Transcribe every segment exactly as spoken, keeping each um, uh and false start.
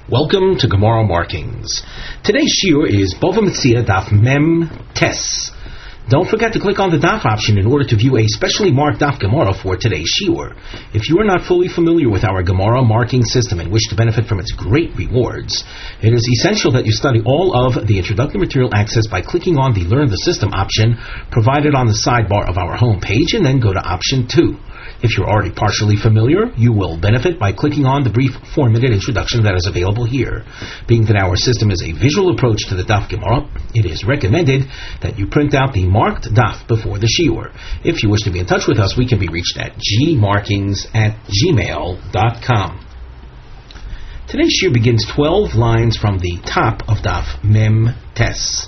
Welcome to Gemara Markings. Today's shiur is Bava Metzia Daf Mem Tes. Don't forget to click on the Daf option in order to view a specially marked Daf Gemara for today's shiur. If you are not fully familiar with our Gemara marking system and wish to benefit from its great rewards, it is essential that you study all of the introductory material accessed by clicking on the Learn the System option provided on the sidebar of our home page and then go to option two. If you're already partially familiar, you will benefit by clicking on the brief four-minute introduction that is available here. Being that our system is a visual approach to the Daf Gemara, it is recommended that you print out the marked Daf before the shiur. If you wish to be in touch with us, we can be reached at gmarkings at gmail dot com. Today's shiur begins twelve lines from the top of Daf Mem Tes.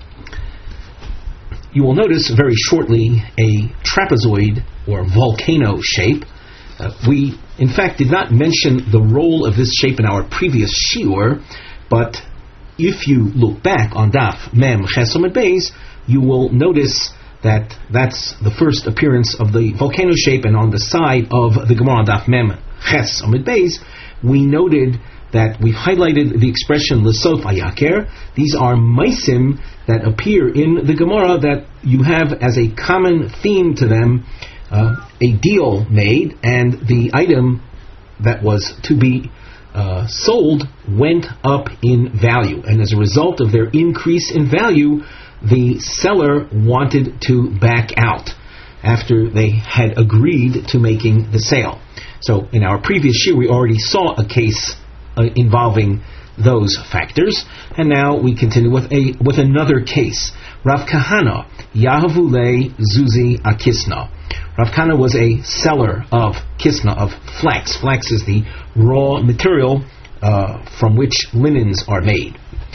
You will notice very shortly a trapezoid or volcano shape. Uh, we, in fact, did not mention the role of this shape in our previous shiur, but if you look back on Daf Mem Ches Amud Beis, you will notice that that's the first appearance of the volcano shape, and on the side of the Gemara on Daf Mem Ches Amud Beis, we noted that we've highlighted the expression L'sof Ayaker. These are maisim that appear in the Gemara that you have as a common theme to them, uh, a deal made, and the item that was to be uh, sold went up in value. And as a result of their increase in value, the seller wanted to back out after they had agreed to making the sale. So in our previous year, we already saw a case Uh, involving those factors, and now we continue with a with another case. Rav Kahana Yahavule Zuzi Akisna. Rav Kahana was a seller of kisna, of flax. Flax is the raw material uh, from which linens are made.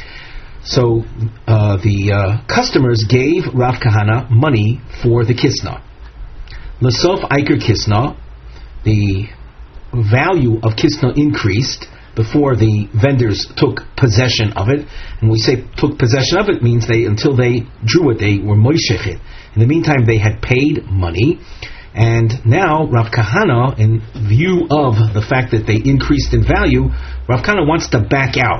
So uh, the uh, customers gave Rav Kahana money for the kisna. L'sof Iker Kisna, the value of kisna increased before the vendors took possession of it. And we say took possession of it means they, until they drew it, they were moishechit. In the meantime, they had paid money, and now Rav Kahana, in view of the fact that they increased in value, Rav Kahana wants to back out.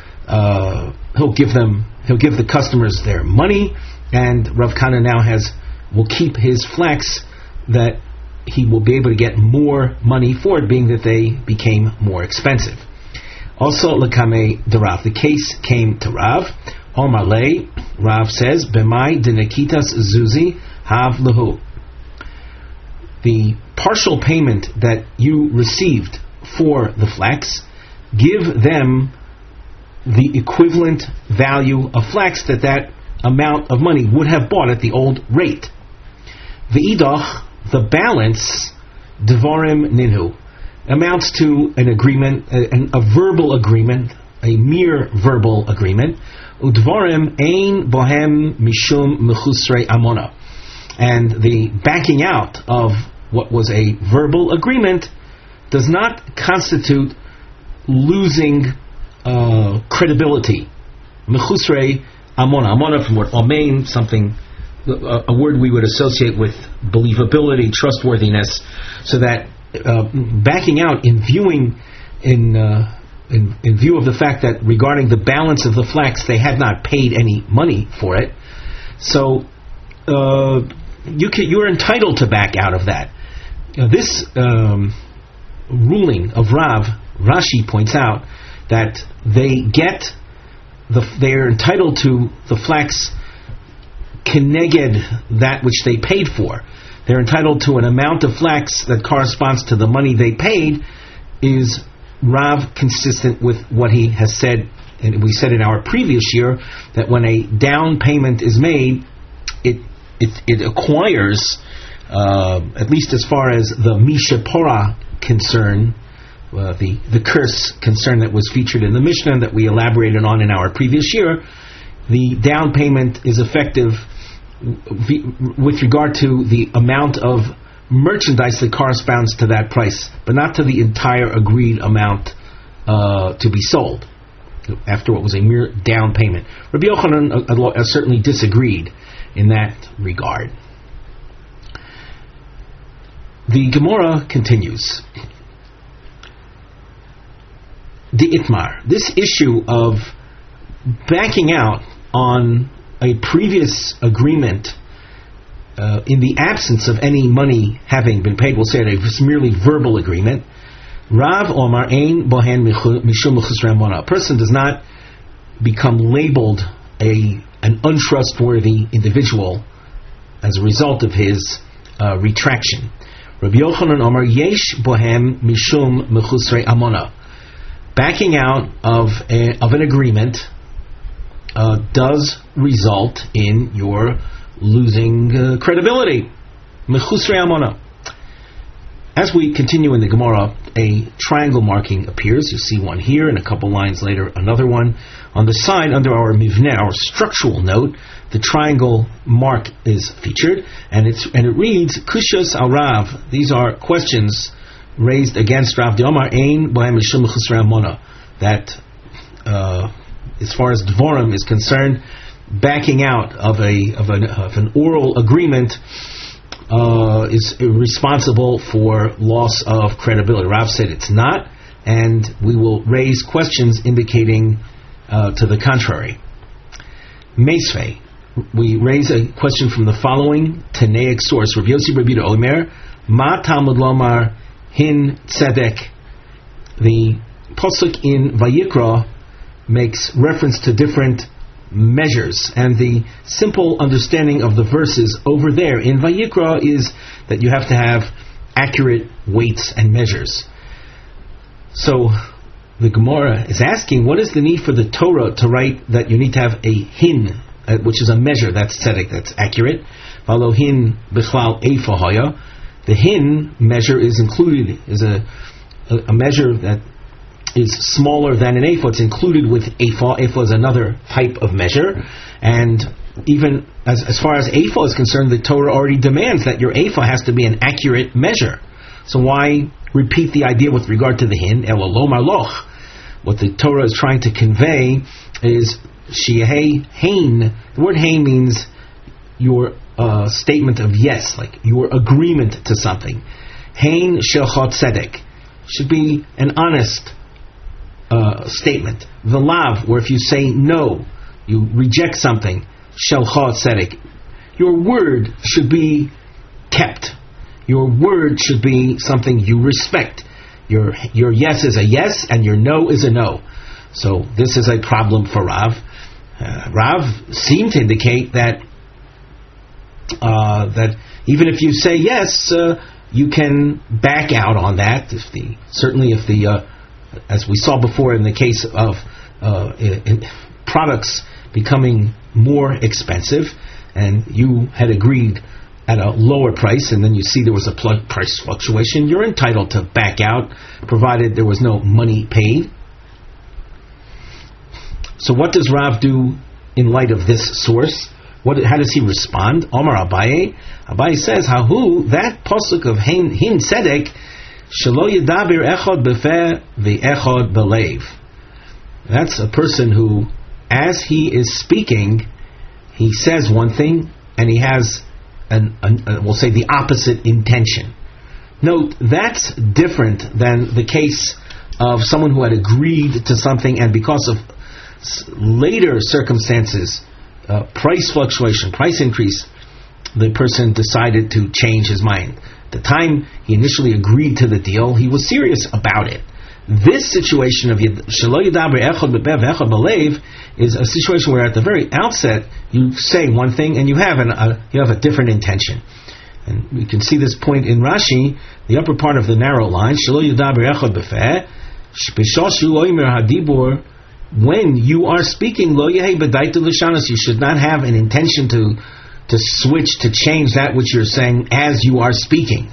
Uh, he'll give them, he'll give the customers their money, and Rav Kahana now has will keep his flax that he will be able to get more money for it, being that they became more expensive. Also, Lekame de Rav, the case came to Rav. Omar Le, Rav says, B'mai de Nikitas Zuzi Hav Lahu. The partial payment that you received for the flax, give them the equivalent value of flax that that amount of money would have bought at the old rate. V'idach, the balance, Devarim Ninhu, amounts to an agreement, a, a verbal agreement, a mere verbal agreement. Udvarim ein bohem mishum mechusrei amona, and the backing out of what was a verbal agreement does not constitute losing uh, credibility. Mechusrei amona, amona from word amen, something, a, a word we would associate with believability, trustworthiness, so that Uh, backing out in viewing in, uh, in in view of the fact that regarding the balance of the flax they had not paid any money for it, so uh, you can, you're entitled to back out of that. Uh, this um, ruling of Rav, Rashi points out that they get the they are entitled to the flax keneged that which they paid for. They're entitled to an amount of flax that corresponds to the money they paid. Is Rav consistent with what he has said, and we said in our previous year, that when a down payment is made, it it, it acquires, uh, at least as far as the Mishapora concern, uh, the, the curse concern that was featured in the Mishnah that we elaborated on in our previous year, the down payment is effective with regard to the amount of merchandise that corresponds to that price, but not to the entire agreed amount uh, to be sold, after what was a mere down payment. Rabbi Yochanan uh, uh, certainly disagreed in that regard. The Gemara continues. the Itmar, this issue of backing out on a previous agreement uh, in the absence of any money having been paid, we'll say it was merely verbal agreement. Rav Omar Ein Bohen Mishum Mechusrei Amona. A person does not become labeled a an untrustworthy individual as a result of his uh, retraction. Rabbi Yochanan Omar Yesh Bohem Mishum Mechusrei Amona. Backing out of a, of an agreement uh, does result in your losing uh, credibility. Mechusrei Amona. As we continue in the Gemara, a triangle marking appears. You see one here, and a couple lines later, another one. On the side, under our mivneh, our structural note, the triangle mark is featured, and it's and it reads, Kushas al Rav. These are questions raised against Rav D'Omar Ein Bohem Mishum Mechusrei Amona. That, uh, as far as Dvorim is concerned, backing out of a of an, of an oral agreement Uh, is responsible for loss of credibility. Rav said it's not, and we will raise questions indicating uh, to the contrary. Meisvei, we raise a question from the following Tanaic source. Rav Yossi Rabbi Omer, Ma Talmud Lomar Hin Tzedek. The pasuk in Vayikra makes reference to different measures, and the simple understanding of the verses over there in Vayikra is that you have to have accurate weights and measures. So the Gemara is asking, what is the need for the Torah to write that you need to have a hin, uh, which is a measure that's tzedek, that's accurate? Valo hin bichlal efa haya. The hin measure is included, is a, a, a measure that is smaller than an ephah. It's included with ephah. Ephah is another type of measure, and even as, as far as ephah is concerned, the Torah already demands that your ephah has to be an accurate measure. So why repeat the idea with regard to the hin? Elolom arloch. What the Torah is trying to convey is shiehei hein. The word hein means your uh, statement of yes, like your agreement to something. Hein shelchot tzedek should be an honest Uh, statement. The lav, where if you say no, you reject something, shelcha tzedek, your word should be kept. Your word should be something you respect. Your your yes is a yes, and your no is a no. So this is a problem for Rav. Uh, Rav seemed to indicate that uh, that even if you say yes, uh, you can back out on that. If the certainly if the uh, as we saw before in the case of uh, in, in products becoming more expensive, and you had agreed at a lower price, and then you see there was a pl- price fluctuation, you're entitled to back out, provided there was no money paid. So what does Rav do in light of this source? What? How does he respond? Omar Abaye. Abaye says, Hahu, that pasuk of Hin, hin Tzedek, Shelo Yedabir Echad Befeh Ve'echad Belev. That's a person who, as he is speaking, he says one thing, and he has, an, an, uh, we'll say, the opposite intention. Note, that's different than the case of someone who had agreed to something, and because of later circumstances, uh, price fluctuation, price increase, the person decided to change his mind. The time he initially agreed to the deal, he was serious about it. This situation of Shelo Yadaber Echad Bebev Echad Belev is a situation where at the very outset you say one thing and you have an, a you have a different intention. And we can see this point in Rashi, the upper part of the narrow line. Shelo Yadaber Echad Befeh B'shoshu Oimer Hadibur. When you are speaking, Lo Yehei B'daitu L'shanos, you should not have an intention to. to switch, to change that which you're saying as you are speaking.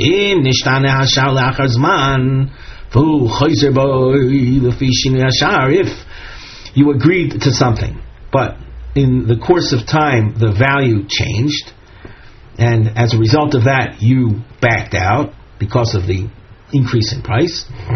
If you agreed to something, but in the course of time the value changed, and as a result of that you backed out because of the increase in price,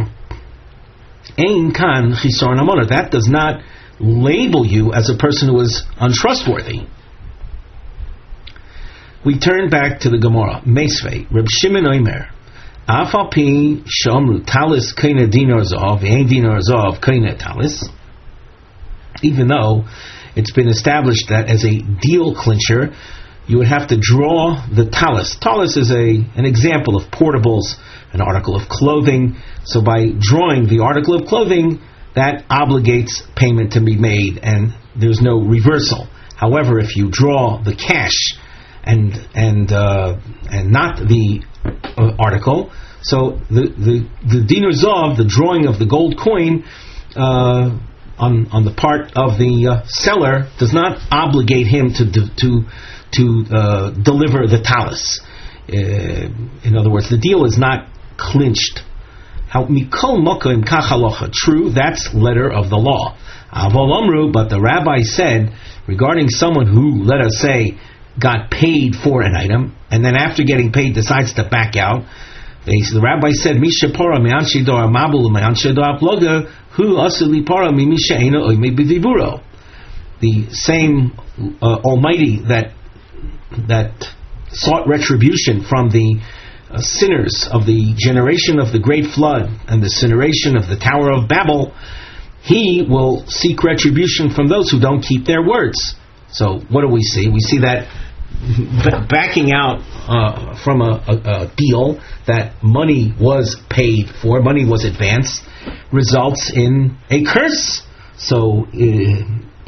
that does not label you as a person who is untrustworthy. We turn back to the Gemara. Meisvei, Reb Shimon Omer, Afalpi shomru talis kaina dinar zav v'ain dinar zav kaina talis. Even though it's been established that as a deal clincher, you would have to draw the talis. Talis is a an example of portables, an article of clothing. So by drawing the article of clothing, that obligates payment to be made, and there's no reversal. However, if you draw the cash and and uh, and not the uh, article, so the the the dinar zav, the drawing of the gold coin uh, on on the part of the uh, seller, does not obligate him to to to uh, deliver the talis. Uh, in other words, the deal is not clinched. How mikol mokim kachalocha? True, that's letter of the law. Avol amru, but the rabbi said regarding someone who, let us say, got paid for an item, and then after getting paid decides to back out. They, the rabbi said, "Mishapora me'anshidor mabul me'anshidor aploga hu asuli para mimisha ena oime b'diburo." The same uh, Almighty that that sought retribution from the uh, sinners of the generation of the great flood and the generation of the Tower of Babel, He will seek retribution from those who don't keep their words. So what do we see? We see that b- backing out uh, from a, a, a deal that money was paid for, money was advanced, results in a curse. So uh,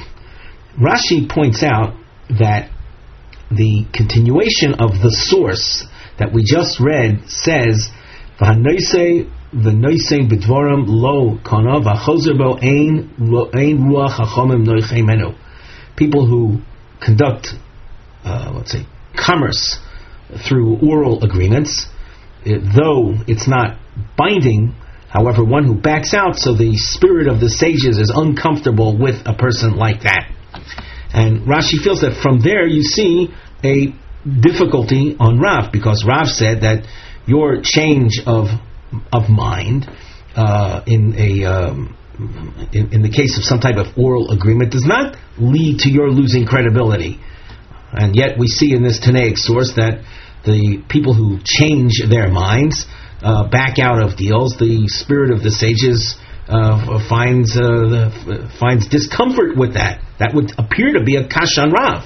Rashi points out that the continuation of the source that we just read says, "V'hanoisei v'noisei b'dvarim lo kana v'chozer bo ein ein ruach hachomim noichei menu." People who conduct, uh, let's say, commerce through oral agreements, it, though it's not binding, however, one who backs out, so the spirit of the sages is uncomfortable with a person like that. And Rashi feels that from there you see a difficulty on Rav, because Rav said that your change of of mind uh, in a um, in, in the case of some type of oral agreement does not lead to your losing credibility. And yet we see in this Tanaic source that the people who change their minds uh, back out of deals, the spirit of the sages uh, finds uh, finds discomfort with that. That would appear to be a kashan Rav.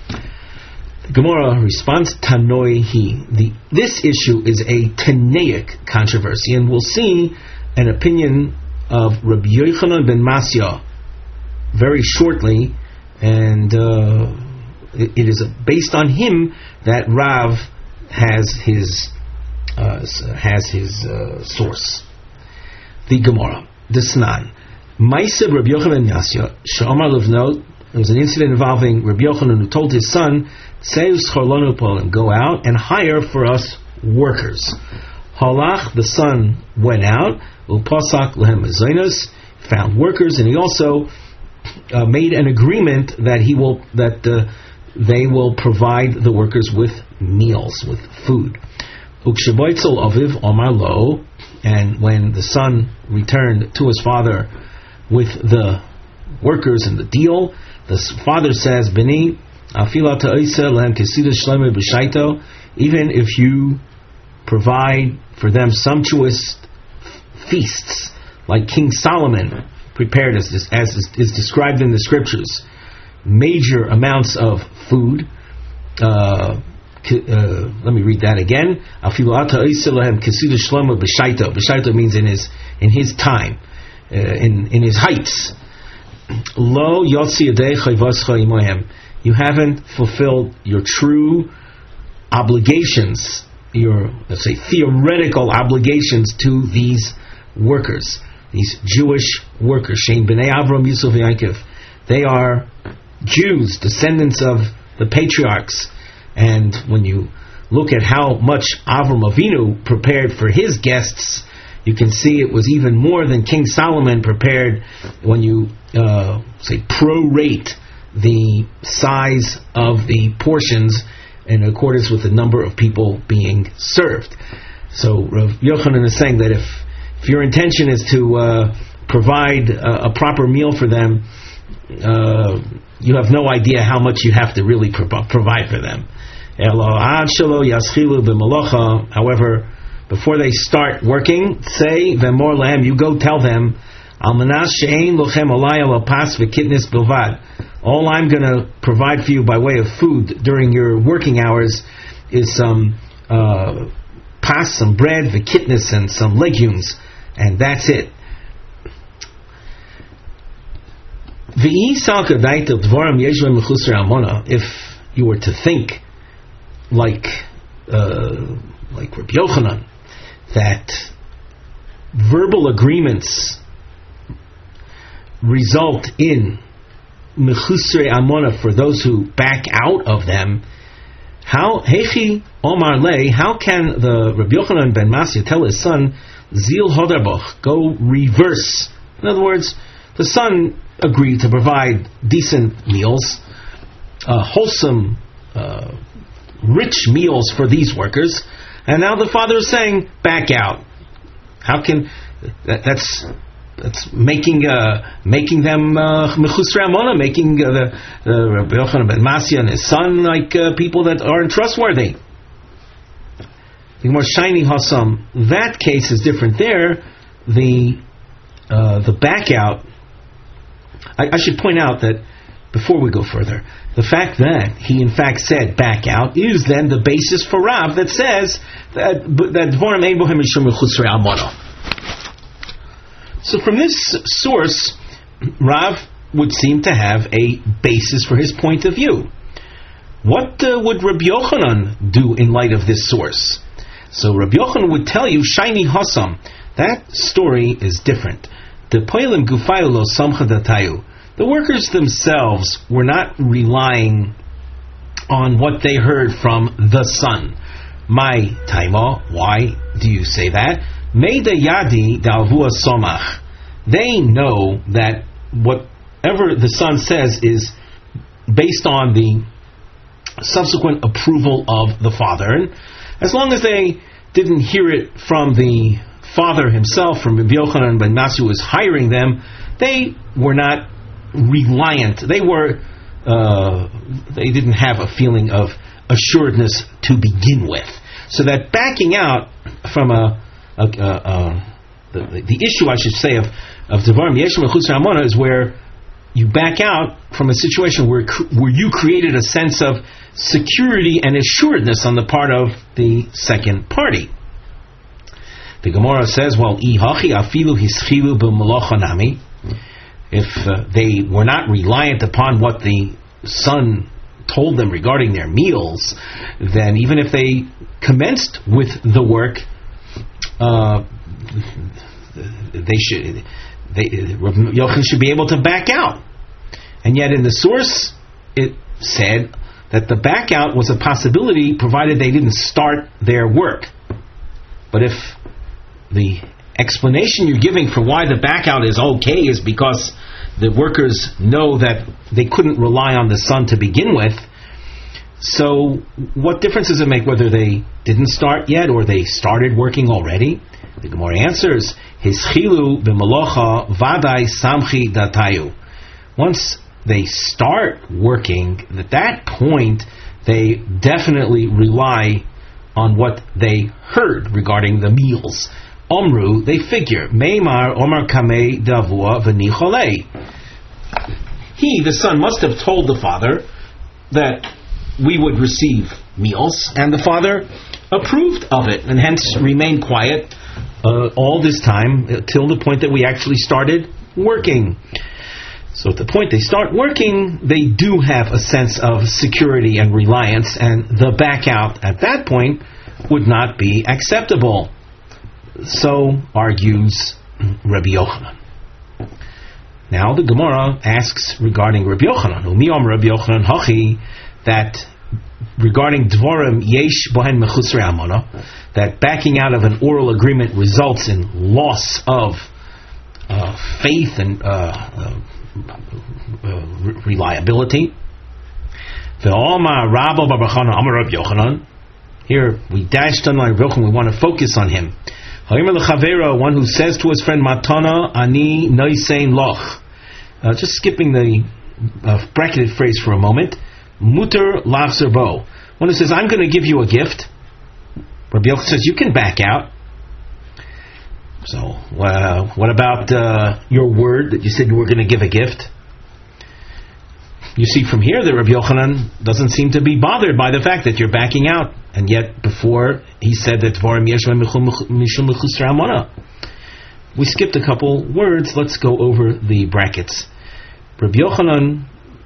The Gemara responds, Tanoi hi. The, this issue is a Tanaic controversy, and we'll see an opinion of Rabbi Yochanan ben Masya very shortly, and uh, it, it is based on him that Rav has his uh, has his uh, source. The Gemara, the Snan, Ma'aseh Rabbi Yochanan ben Masya, She'amar Livno. There was an incident involving Rabbi Yochanan who told his son, go out and hire for us workers. Halach, the son, went out, upasak lehem mezainos, found workers, and he also uh, made an agreement that he will that uh, they will provide the workers with meals, with food. Ukshaboitzel aviv omar lo, and when the son returned to his father with the workers and the deal, the father says, Beni, even if you provide for them sumptuous feasts, like King Solomon prepared as, this, as is described in the scriptures, major amounts of food. Uh, uh, let me read that again. B'shaito means in his in his time, uh, in in his heights. Lo yotzi yadei chayvascha imohem. You haven't fulfilled your true obligations, your, let's say, theoretical obligations to these workers, these Jewish workers. Shein b'nei Avram, Yisuf, Yaakov. They are Jews, descendants of the patriarchs. And when you look at how much Avram Avinu prepared for his guests, you can see it was even more than King Solomon prepared when you, uh, say, prorate the size of the portions in accordance with the number of people being served. So Rav Yochanan is saying that if if your intention is to uh, provide a, a proper meal for them, uh, you have no idea how much you have to really pro- provide for them. However, before they start working, say, V'mor lehem, you go tell them, Al manas she'ein lochem alai al pas v'kitnis bilvad. All I'm going to provide for you by way of food during your working hours is some uh, pas, some bread, v'kitnis, and some legumes, and that's it. If you were to think like uh, like Rabbi Yochanan, that verbal agreements result in mechusrei amona for those who back out of them, how hechi omar lei, how can the Rabbi Yochanan ben Masya tell his son zil hodarboch, go reverse? In other words, the son agreed to provide decent meals, uh, wholesome, uh, rich meals for these workers, and now the father is saying, back out. How can that, that's that's making uh, making them mechusrei amona, making uh, the uh, Rabbi Yochanan ben Masya and his son like uh, people that aren't trustworthy. The more shiny hasam. That case is different. There, the uh, the back out. I, I should point out that before we go further, the fact that he in fact said back out is then the basis for Rav that says that that dvorim ein bohem mishum mechusrei amona. So from this source, Rav would seem to have a basis for his point of view. What uh, would Rabbi Yochanan do in light of this source? So Rabbi Yochanan would tell you, shiny hasam, that story is different. The poilim gufayu lo samcha datayu. The workers themselves were not relying on what they heard from the son. My taima, why do you say that? Meida yadi dalvua somach. They know that whatever the son says is based on the subsequent approval of the father. And as long as they didn't hear it from the father himself, from Rabbi Yochanan ben Masya, who was hiring them, they were not reliant. They were, uh, they didn't have a feeling of assuredness to begin with. So that backing out from a, a, a, a the, the issue, I should say, of of Devarim Yeshem Mechusrei Amona is where you back out from a situation where where you created a sense of security and assuredness on the part of the second party. The Gemara says, well, ihachi afilu hischilu b'malochanami. If uh, they were not reliant upon what the son told them regarding their meals, then even if they commenced with the work, uh, they should, they, Yochanan should be able to back out. And yet in the source, it said that the back out was a possibility provided they didn't start their work. But if the explanation you're giving for why the back out is okay is because the workers know that they couldn't rely on the son to begin with, so what difference does it make whether they didn't start yet or they started working already? The Gemara answers, Hischilu b'malocha vadai samchi datayu. Once they start working, at that point they definitely rely on what they heard regarding the meals. Omru, they figure, Meimar Omar Kamei Davua V'nicholei. He, the son, must have told the father that we would receive meals, and the father approved of it, and hence remained quiet uh, all this time till the point that we actually started working. So at the point they start working, they do have a sense of security and reliance, and the back out at that point would not be acceptable. So argues Rabbi Yochanan. Now the Gemara asks regarding Rabbi Yochanan, Umiyom Rabbi Yochanan Hachi, that regarding Dvorim Yesh Bohen Mechusrei Amona, that backing out of an oral agreement results in loss of uh, faith and uh, uh, uh, reliability. Ve'oma Rabba Barbachana Amar Rabbi Yochanan. Here we dashed on Rabbi Yochanan. We want to focus on him. One who says to his friend Matana Ani Noisein Loch. Uh, just skipping the uh, bracketed phrase for a moment. Muter Lach Zerbo. One who says, I'm going to give you a gift. Rabbi Yochanan says, you can back out. So, uh, what about uh, your word that you said you were going to give a gift? You see from here that Rabbi Yochanan doesn't seem to be bothered by the fact that you're backing out. And yet, before, he said that Dvarim Yeshua Mishum Mechusar Amana. We skipped a couple words. Let's go over the brackets. Rabbi Yochanan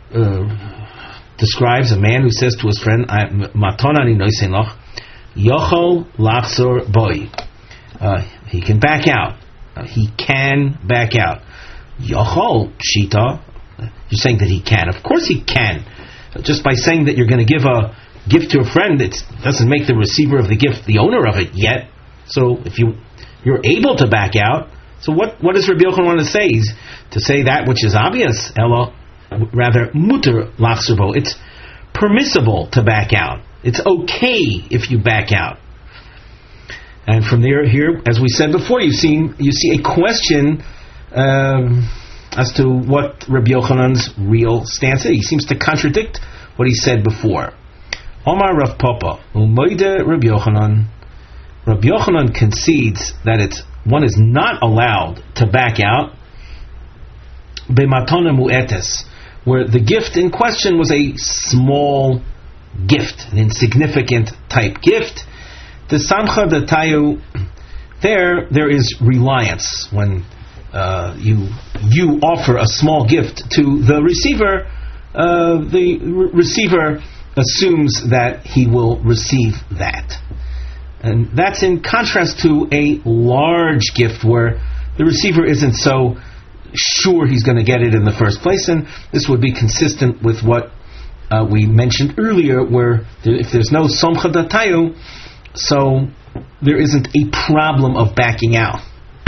uh, describes a man who says to his friend, Maton ani noisen loch, Yochol lachzor boi. He can back out. Uh, he can back out. Yochol Pshita. You're saying that he can. Of course he can. Just by saying that you're going to give a gift to a friend, it doesn't make the receiver of the gift the owner of it yet. So if you, you're able to back out, so what, what does Rabbi Yochanan want to say? He's to say that which is obvious. Ella, rather, muter lachserbo. It's permissible to back out. It's okay if you back out. And from there, here, as we said before, you see, you see a question um, as to what Rabbi Yochanan's real stance is. He seems to contradict what he said before. Omar Rav Papa, Umoide Rabbi Yochanan. Rabbi Yochanan concedes that it's one is not allowed to back out b'matona mu'etes, where the gift in question was a small gift, an insignificant type gift. The samcha datayu, there there is reliance when uh, you you offer a small gift to the receiver. Uh, the re- receiver assumes that he will receive that, and that's in contrast to a large gift where the receiver isn't so sure he's going to get it in the first place. And this would be consistent with what uh, we mentioned earlier, where there, if there's no somcha datayu, so there isn't a problem of backing out.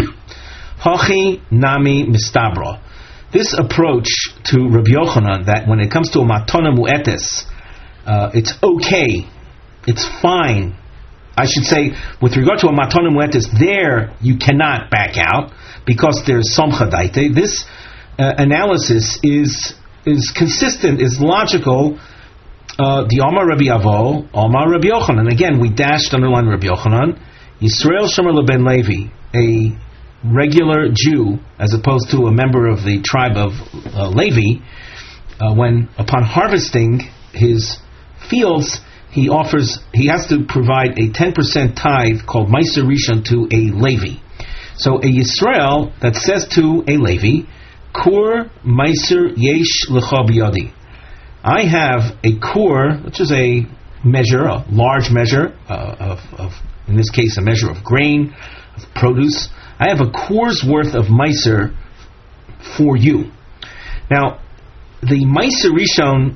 Hachi nami mistabra. This approach to Rabbi Yochanan, that when it comes to a matona mu'etes, uh, it's okay, it's fine. I should say, with regard to a matona mu'etes, there you cannot back out because there's somcha daite. This uh, analysis is is consistent, is logical. Uh, the Omar Rabbi Avo, Omar Rabbi Yochanan. Again, we dashed underline Rabbi Yochanan. Yisrael Shomer LeBen Levi, a regular Jew, as opposed to a member of the tribe of uh, Levi, uh, when upon harvesting his fields, he offers, he has to provide a ten percent tithe called Meiser Rishon to a Levi. So a Yisrael that says to a Levi, Kur Meiser Yesh Lecha B'yadi. I have a kur, which is a measure, a large measure uh, of, of, in this case, a measure of grain, of produce. I have a kur's worth of meiser for you. Now, the Meiser Rishon,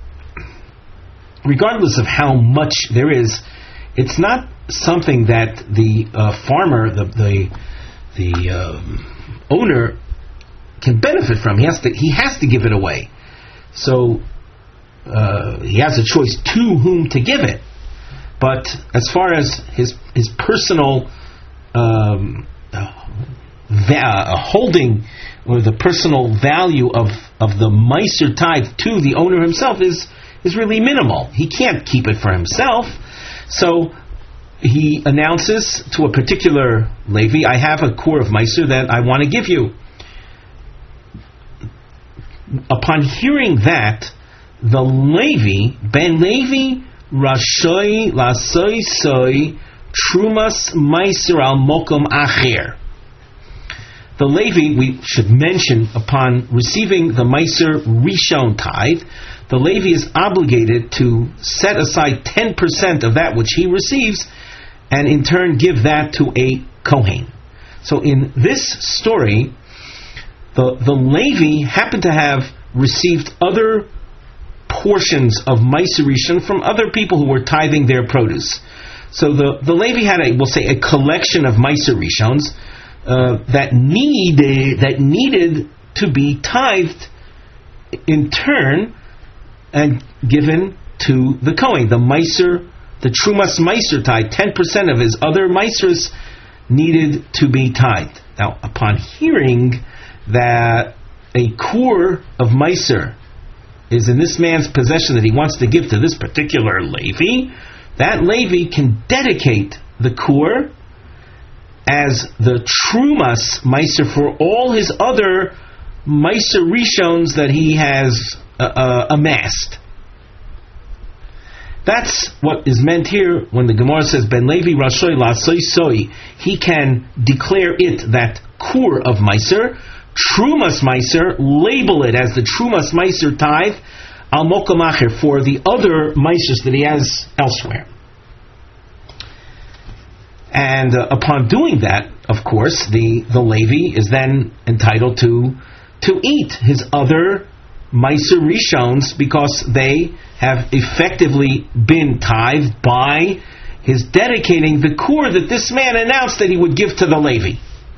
regardless of how much there is, it's not something that the uh, farmer, the the, the um, owner, can benefit from. He has to he has to give it away. So uh, he has a choice to whom to give it. But as far as his his personal um, uh, va- holding or the personal value of, of the Meiser tithe to the owner himself is is really minimal. He can't keep it for himself. So he announces to a particular Levi, I have a kur of Meiser that I want to give you. Upon hearing that, the Levi, Ben Levi, Rashoi Lasoi Soi, Trumas Meiser al Mokom Acher. The Levi, we should mention, upon receiving the Meiser Rishon tithe, the Levi is obligated to set aside ten percent of that which he receives and in turn give that to a Kohen. So in this story, the, the Levi happened to have received other portions of Meiser Rishon from other people who were tithing their produce. So the, the Levi had a, we'll say, a collection of Meiser Rishons uh, that needed that needed to be tithed in turn and given to the Kohen. The Meiser, the Trumas Meiser tithe, ten percent of his other Meisers needed to be tithed. Now, upon hearing that a kur of Meiser is in this man's possession that he wants to give to this particular Levi, that Levi can dedicate the kur as the Trumas Meiser for all his other Meiser Rishons that he has uh, uh, amassed. That's what is meant here when the Gemara says Ben Levi Rashoy Lasoi Soi. He can declare it that kur of Meiser, Trumas Meiser, label it as the Trumas Meiser tithe al Mokom Acher for the other Meisers that he has elsewhere. And uh, upon doing that, of course, the, the Levi is then entitled to to eat his other Meiser Rishons because they have effectively been tithed by his dedicating the kur that this man announced that he would give to the Levi.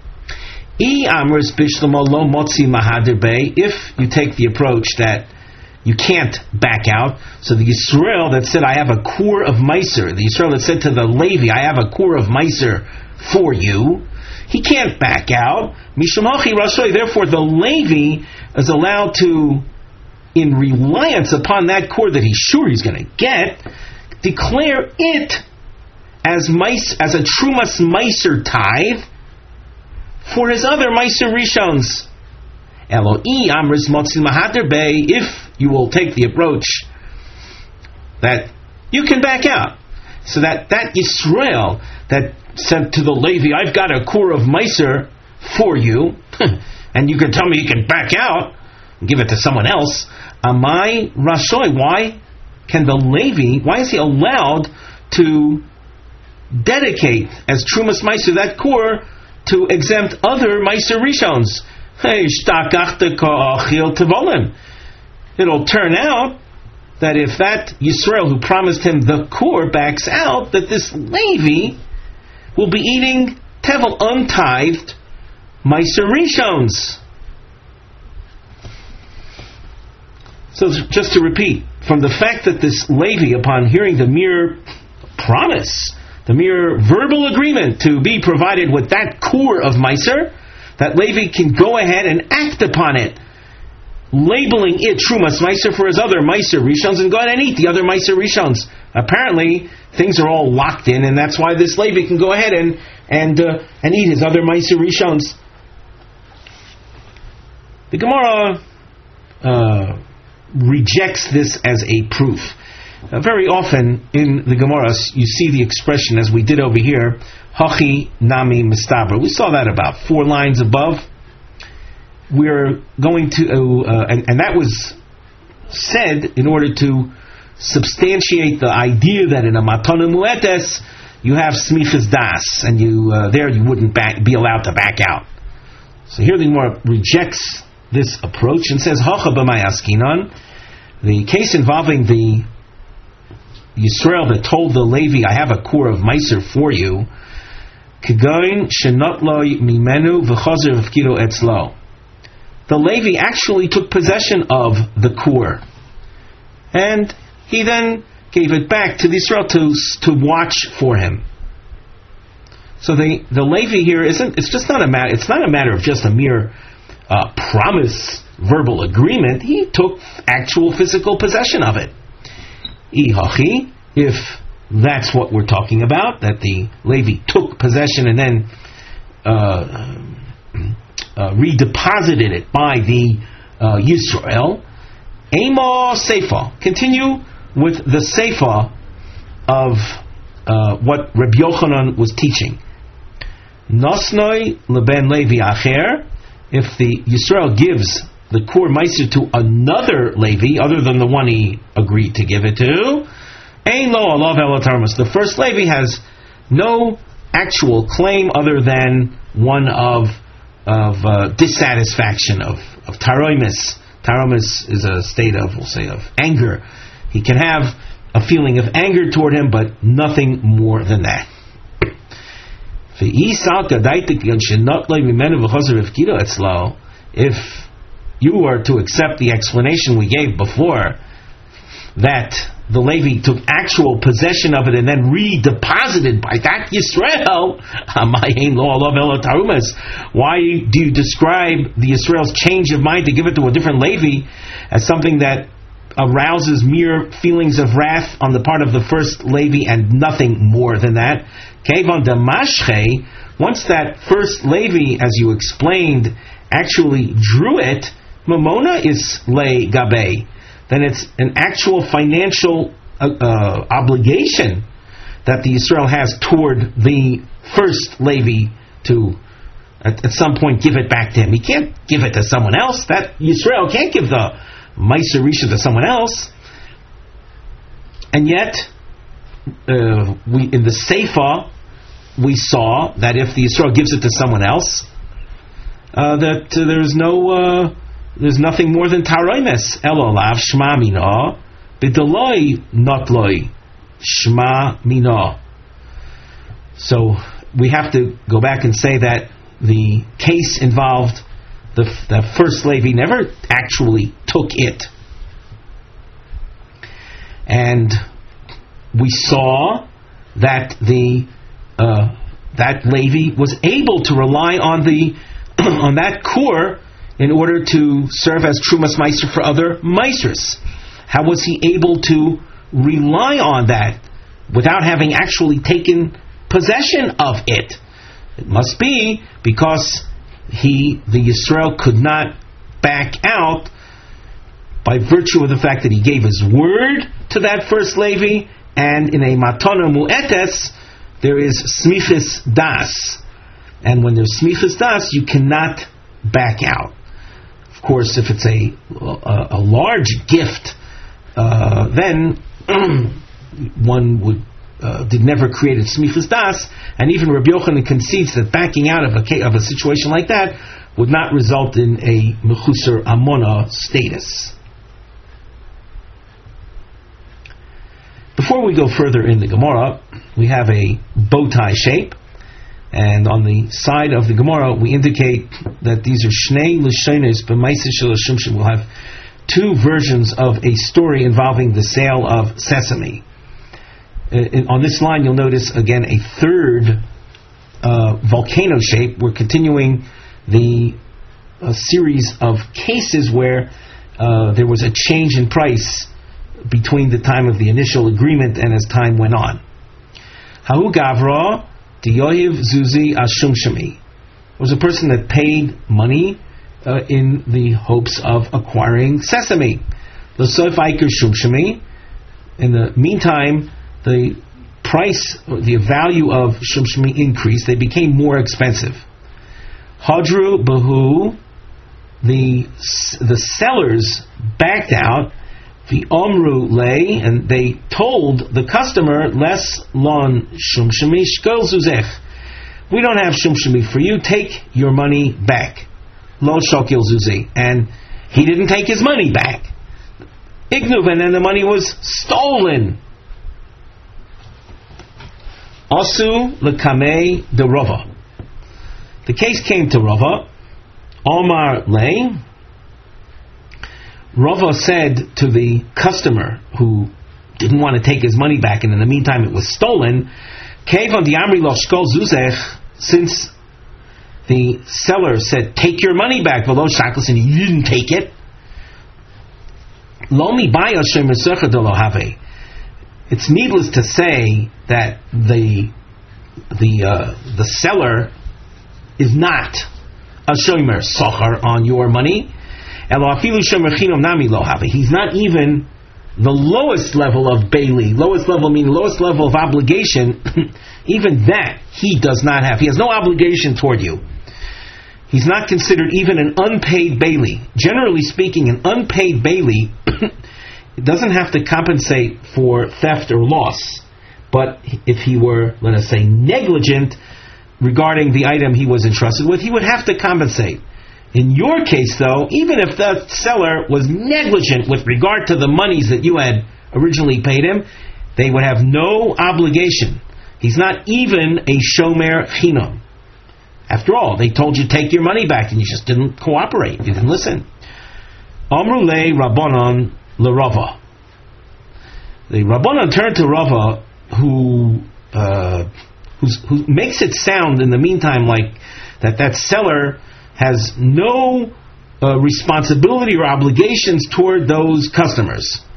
If you take the approach that you can't back out, so the Yisrael that said, I have a kur of Meiser, the Yisrael that said to the Levi, I have a kur of Meiser for you, he can't back out. Therefore, the Levi is allowed to, in reliance upon that kur that he's sure he's going to get, declare it as mice, as a Trumas Meiser tithe for his other Meiser Rishons. Eloi Amris Motzi Mahader Bey, if you will take the approach that you can back out. So that that Yisrael that said to the Levi, I've got a kur of Meiser for you, and you can tell me you can back out and give it to someone else. Amai Rashoy, why can the Levi, why is he allowed to dedicate as Trumas Meiser that kur to exempt other Meiser Rishons? It'll turn out that if that Yisrael who promised him the kur backs out, that this Levi will be eating tevel untithed Meiser Rishons. So just to repeat, from the fact that this Levi, upon hearing the mere promise, the mere verbal agreement to be provided with that kur of Meiser, that Levi can go ahead and act upon it, labeling it Trumas Meiser for his other Meiser Rishons, and go ahead and eat the other Meiser Rishons. Apparently, things are all locked in, and that's why this Levi can go ahead and and uh, and eat his other Meiser Rishons. The Gemara uh, rejects this as a proof. Uh, very often in the Gemara, you see the expression, as we did over here, Hachi Nami Mistabra. We saw that about four lines above. We're going to, uh, and, and that was said in order to substantiate the idea that in a Matana Muetes you have Smichas Das, and you uh, there you wouldn't back, be allowed to back out. So here the Gemara rejects this approach and says, Hacha b'may askinan, the case involving the Yisrael that told the Levi, I have a kur of Meiser for you, Kegoin shenatloi mimenu v'chazer v'kido etzlo. The Levi actually took possession of the kur, and he then gave it back to the Yisrael to to watch for him. So the the Levi here isn't. It's just not a matter. It's not a matter of just a mere uh, promise, verbal agreement. He took actual physical possession of it. Ihachi, if that's what we're talking about, that the Levi took possession and then uh, uh, redeposited it by the uh, Yisrael. Ema Seifa. Continue with the Seifa of uh, what Rabbi Yochanan was teaching. Nosnoi leben Levi acher. If the Yisrael gives the Kur Meiser to another Levi other than the one he agreed to give it to, Ein lo alav ela tarmas. The first Levi has no actual claim other than one of of uh, dissatisfaction, of of taroimus. Taroimus is a state of, we'll say, of anger. He can have a feeling of anger toward him, but nothing more than that. If you are to accept the explanation we gave before, that the Levi took actual possession of it and then redeposited by that Yisrael, why do you describe the Yisrael's change of mind to give it to a different Levi as something that arouses mere feelings of wrath on the part of the first Levi and nothing more than that. Kevon Damashche, once that first Levi, as you explained, actually drew it, Mamona is le gabe, then it's an actual financial uh, uh, obligation that the Yisrael has toward the first Levi to, at, at some point, give it back to him. He can't give it to someone else. That Yisrael can't give the Meiser Rishon to someone else. And yet, uh, we in the Seifa, we saw that if the Yisrael gives it to someone else, uh, that uh, there's no, uh, there's nothing more than Taroimes. Elolav Shma Mina, B'deloi Notloi Shma Mina. So we have to go back and say that the case involved the, the first Levi never actually took it. And we saw that the uh, that Levi was able to rely on the on that kur in order to serve as Trumas Meiser for other Meisers. How was he able to rely on that without having actually taken possession of it? It must be because he, the Yisrael, could not back out by virtue of the fact that he gave his word to that first Levi, and in a matana mu'etes, there is smichas das. And when there's smichas das, you cannot back out. Of course, if it's a, a, a large gift, uh, then one would uh, did never create a smichas das, and even Rabbi Yochanan concedes that backing out of a of a situation like that would not result in a mechusar amona status. Before we go further in the Gemara, we have a bow tie shape, and on the side of the Gemara we indicate that these are shnei l'shonos b'maaseh shel Shimshon. We'll have two versions of a story involving the sale of sesame. Uh, on this line, you'll notice again a third uh, volcano shape. We're continuing the uh, series of cases where uh, there was a change in price between the time of the initial agreement and as time went on. Hahu Gavra Diyohiv Zuzi Ashumshami was a person that paid money uh, in the hopes of acquiring sesame. L'sof Aiker Shumshami. In the meantime, the price, the value of Shumshami increased. They became more expensive. Hadru Bahu, the the sellers backed out. The Omru lay, and they told the customer, "Les lon shumshami shkol zuzech." We don't have shumshami for you. Take your money back. Lo shokil zuzi, and he didn't take his money back. Ignuv, and then the money was stolen. Asu lekamei de Rava. The case came to Rava. Omar lay. Rava said to the customer who didn't want to take his money back, and in the meantime it was stolen, since the seller said, take your money back, and you didn't take it, it's needless to say that the the uh, the seller is not a shomer socher on your money. He's not even the lowest level of Bailey. Lowest level meaning lowest level of obligation. Even that he does not have. He has no obligation toward you. He's not considered even an unpaid Bailey. Generally speaking, an unpaid Bailey doesn't have to compensate for theft or loss. But if he were, let us say, negligent regarding the item he was entrusted with, he would have to compensate. In your case, though, even if the seller was negligent with regard to the monies that you had originally paid him, they would have no obligation. He's not even a shomer chinam. After all, they told you take your money back, and you just didn't cooperate. You didn't listen. Amru le Rabbanon le Rava. The Rabbanon turned to Rava, who uh, who makes it sound in the meantime like that that seller has no uh, responsibility or obligations toward those customers.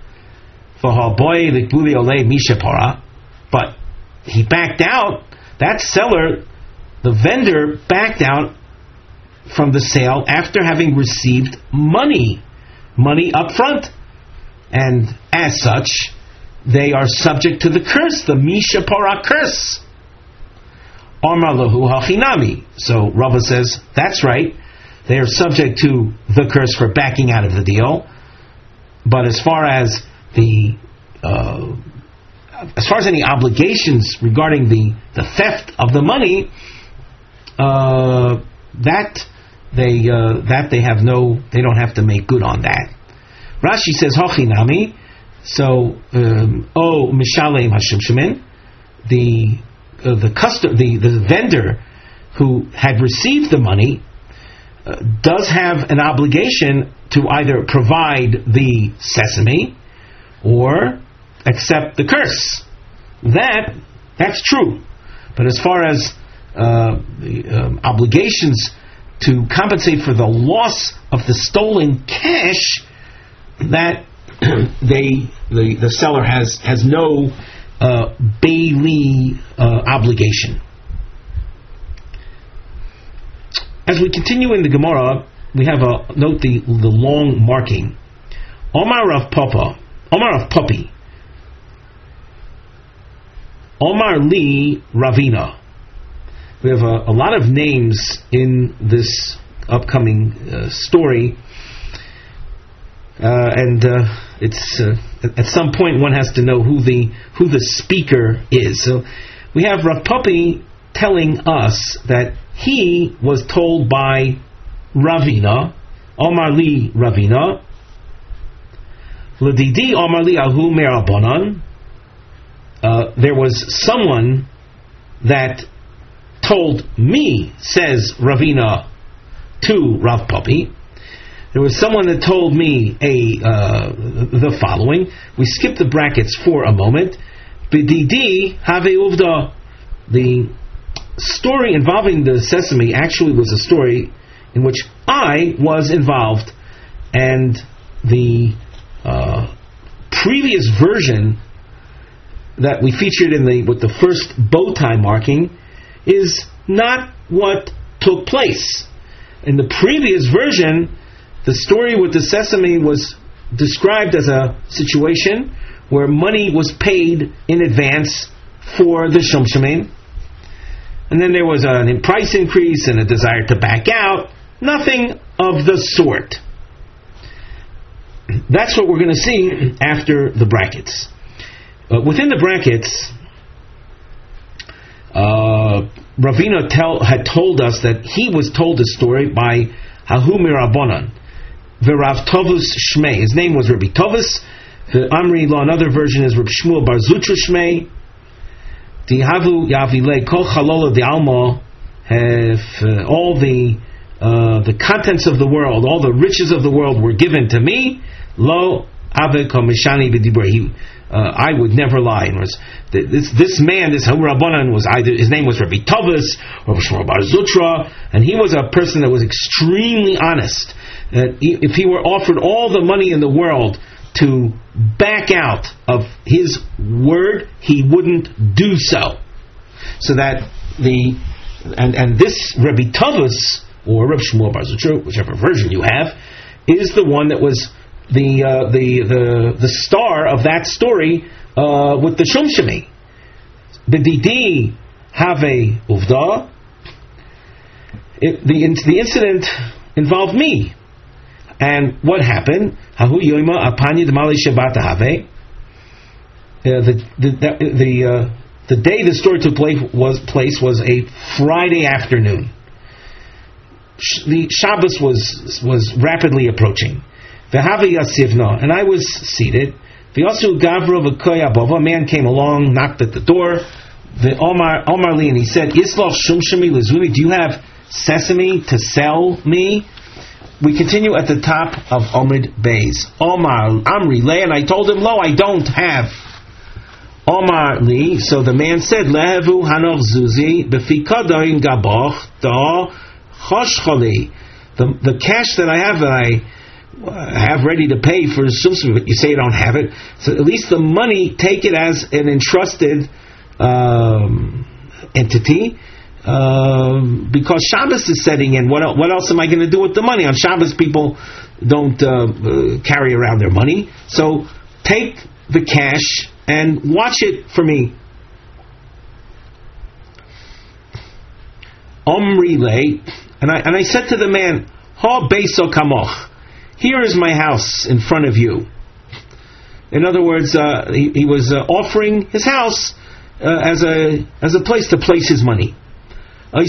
but he backed out. That seller, the vendor, backed out from the sale after having received money, money up front. And as such, they are subject to the curse, the Misha Parah curse. Amar lahu hachinami. So Rava says, that's right, they are subject to the curse for backing out of the deal. But as far as the uh, as far as any obligations regarding the, the theft of the money, uh, that they uh, that they have no, they don't have to make good on that. Rashi says hachinami. So um, oh mishalem hashimshimin, the uh, the custom the, the vendor who had received the money uh, does have an obligation to either provide the sesame or accept the curse. That that's true. But as far as uh, the um, obligations to compensate for the loss of the stolen cash, that they the the seller has has no uh, Bailey uh, obligation. As we continue in the Gemara, we have a note the the long marking. Omar of Papa, Omar of Poppy, Omar Li Ravina. We have a, a lot of names in this upcoming uh, story, uh, and uh, it's uh, at some point one has to know who the who the speaker is. So we have Rav Poppy telling us that he was told by Ravina, Omar Li Ravina, L'didi Omar Li Ahu Merabanan. Uh, there was someone that told me, says Ravina to Rav Poppy. There was someone that told me a uh, the following. We skip the brackets for a moment. B'didi have uvda. The story involving the sesame actually was a story in which I was involved, and the uh, previous version that we featured in the with the first bow tie marking is not what took place. In the previous version, the story with the sesame was described as a situation where money was paid in advance for the shumshamin, and then there was a price increase and a desire to back out. Nothing of the sort. That's what we're going to see after the brackets. Uh, within the brackets, uh, Ravina tell, had told us that he was told a story by Hahu Mirabonan, V'Rav Tovus Shmei. His name was Rabbi Tovus. The Amri Law, another version is Rabbi Shmuel Bar Zutra Shmei. The Havu Yavilei Kol Chalola de Alma have uh, all the uh, the contents of the world, all the riches of the world were given to me. Lo Ave Komishani B'Dibrei. Uh, I would never lie. In words, this this man, this Havu Rabbanan, was either his name was Rabbi Tovus or Shmuel Bar Zutra, and he was a person that was extremely honest. That if he were offered all the money in the world to back out of his word, he wouldn't do so. So that the and and this Rabbi Tovus or Rabbi Shmuel Bar Zutra, whichever version you have, is the one that was the uh, the the the star of that story uh, with the Shumshami. B'didi have uvda. It, the the incident involved me. And what happened? Hahu yoima apani d'mali Shabbat have. The the the uh, the day the story took place was place was a Friday afternoon. The Shabbos was was rapidly approaching. V'havi yasivna, and I was seated. V'yasu gavro v'koya bava. A man came along, knocked at the door. The Omar Omar Li, and he said, "Islach shumshami lezuli. Do you have sesame to sell me?" We continue at the top of Omid Beis. Omar Amri Le, and I told him, "Lo, I don't have." Omar Li. So the man said, "Lehevu hanoch zuzi b'fikadayin gaboch da choshchali." The the cash that I have that I have ready to pay for sumsum, but you say you don't have it. So at least the money, take it as an entrusted um, entity, um, because Shabbos is setting in. What, what else am I going to do with the money? On Shabbos, people don't uh, uh, carry around their money. So take the cash and watch it for me. Omri lay, and I and I said to the man, Ha beiso kamoch. Here is my house in front of you. In other words, uh, he, he was uh, offering his house uh, as a as a place to place his money. So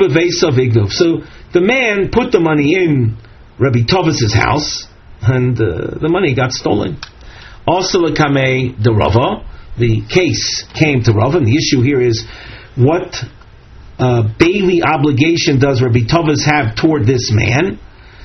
the man put the money in Rabbi Tovas' house, and uh, the money got stolen. Also, lekame de Rava, the case came to Rava, and the issue here is what uh, Bailey obligation does Rabbi Tovas have toward this man?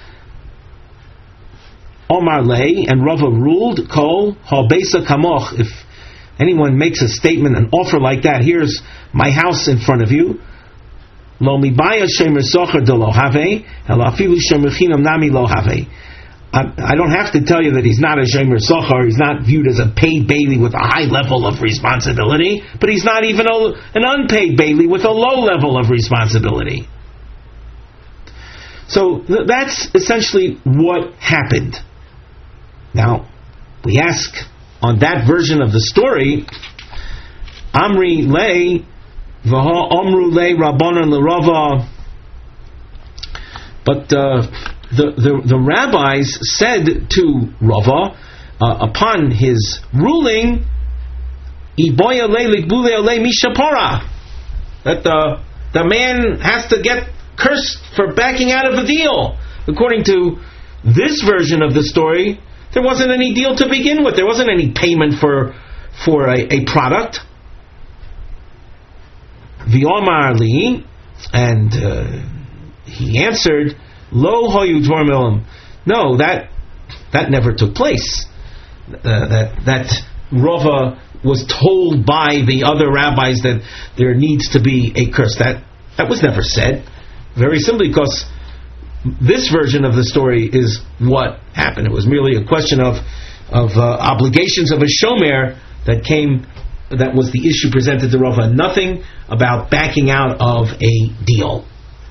Omar lay, and Rava ruled, Kol halbeisa kamoch. If anyone makes a statement, an offer like that, here's my house in front of you. Lo mibaya shemer socher de lo have, elafilu shemer chinam nami lo have. I don't have to tell you that he's not a shemer socher. He's not viewed as a paid bailey with a high level of responsibility, but he's not even a, an unpaid bailey with a low level of responsibility. So th- that's essentially what happened. Now, we ask on that version of the story, Amri lei, v'ha omru lei rabbanan l'rava. But uh, the, the the rabbis said to Rava, uh, upon his ruling, iboya lei likbule lei mishapora, that the the man has to get cursed for backing out of a deal. According to this version of the story, there wasn't any deal to begin with. There wasn't any payment for for a, a product. V'omar li, and uh, he answered, Lo hoyu dvar milam. No, that that never took place. Uh, that that Rava was told by the other rabbis that there needs to be a curse. That that was never said. Very simply because this version of the story is what happened. It was merely a question of of uh, obligations of a shomer that came, that was the issue presented to Rava. Nothing about backing out of a deal.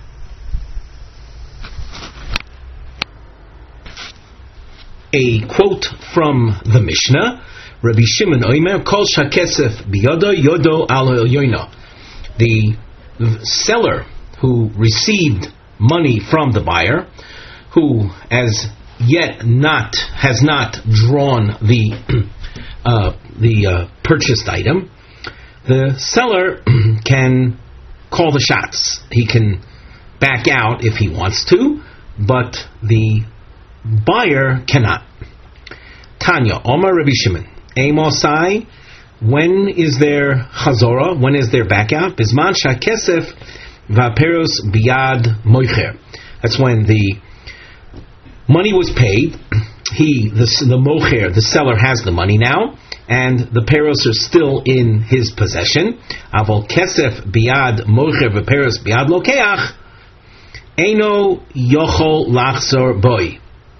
A quote from the Mishnah, Rabbi Shimon Oimer, Kol shakesef biyodo yodo al yoina. The seller who received money from the buyer, who as yet not has not drawn the uh, the uh, purchased item, the seller can call the shots. He can back out if he wants to, but the buyer cannot. Tanya, Omar Rabbi Shimon, Amosai, when is there chazora? When is there back out? Bisman shakesef vaperos biad moicher. That's when the money was paid. He, the, the mocher, the seller, has the money now, and the peros are still in his possession. Avol kesef biad mocher vaperos biad lokeach eino yochol lachzor boy.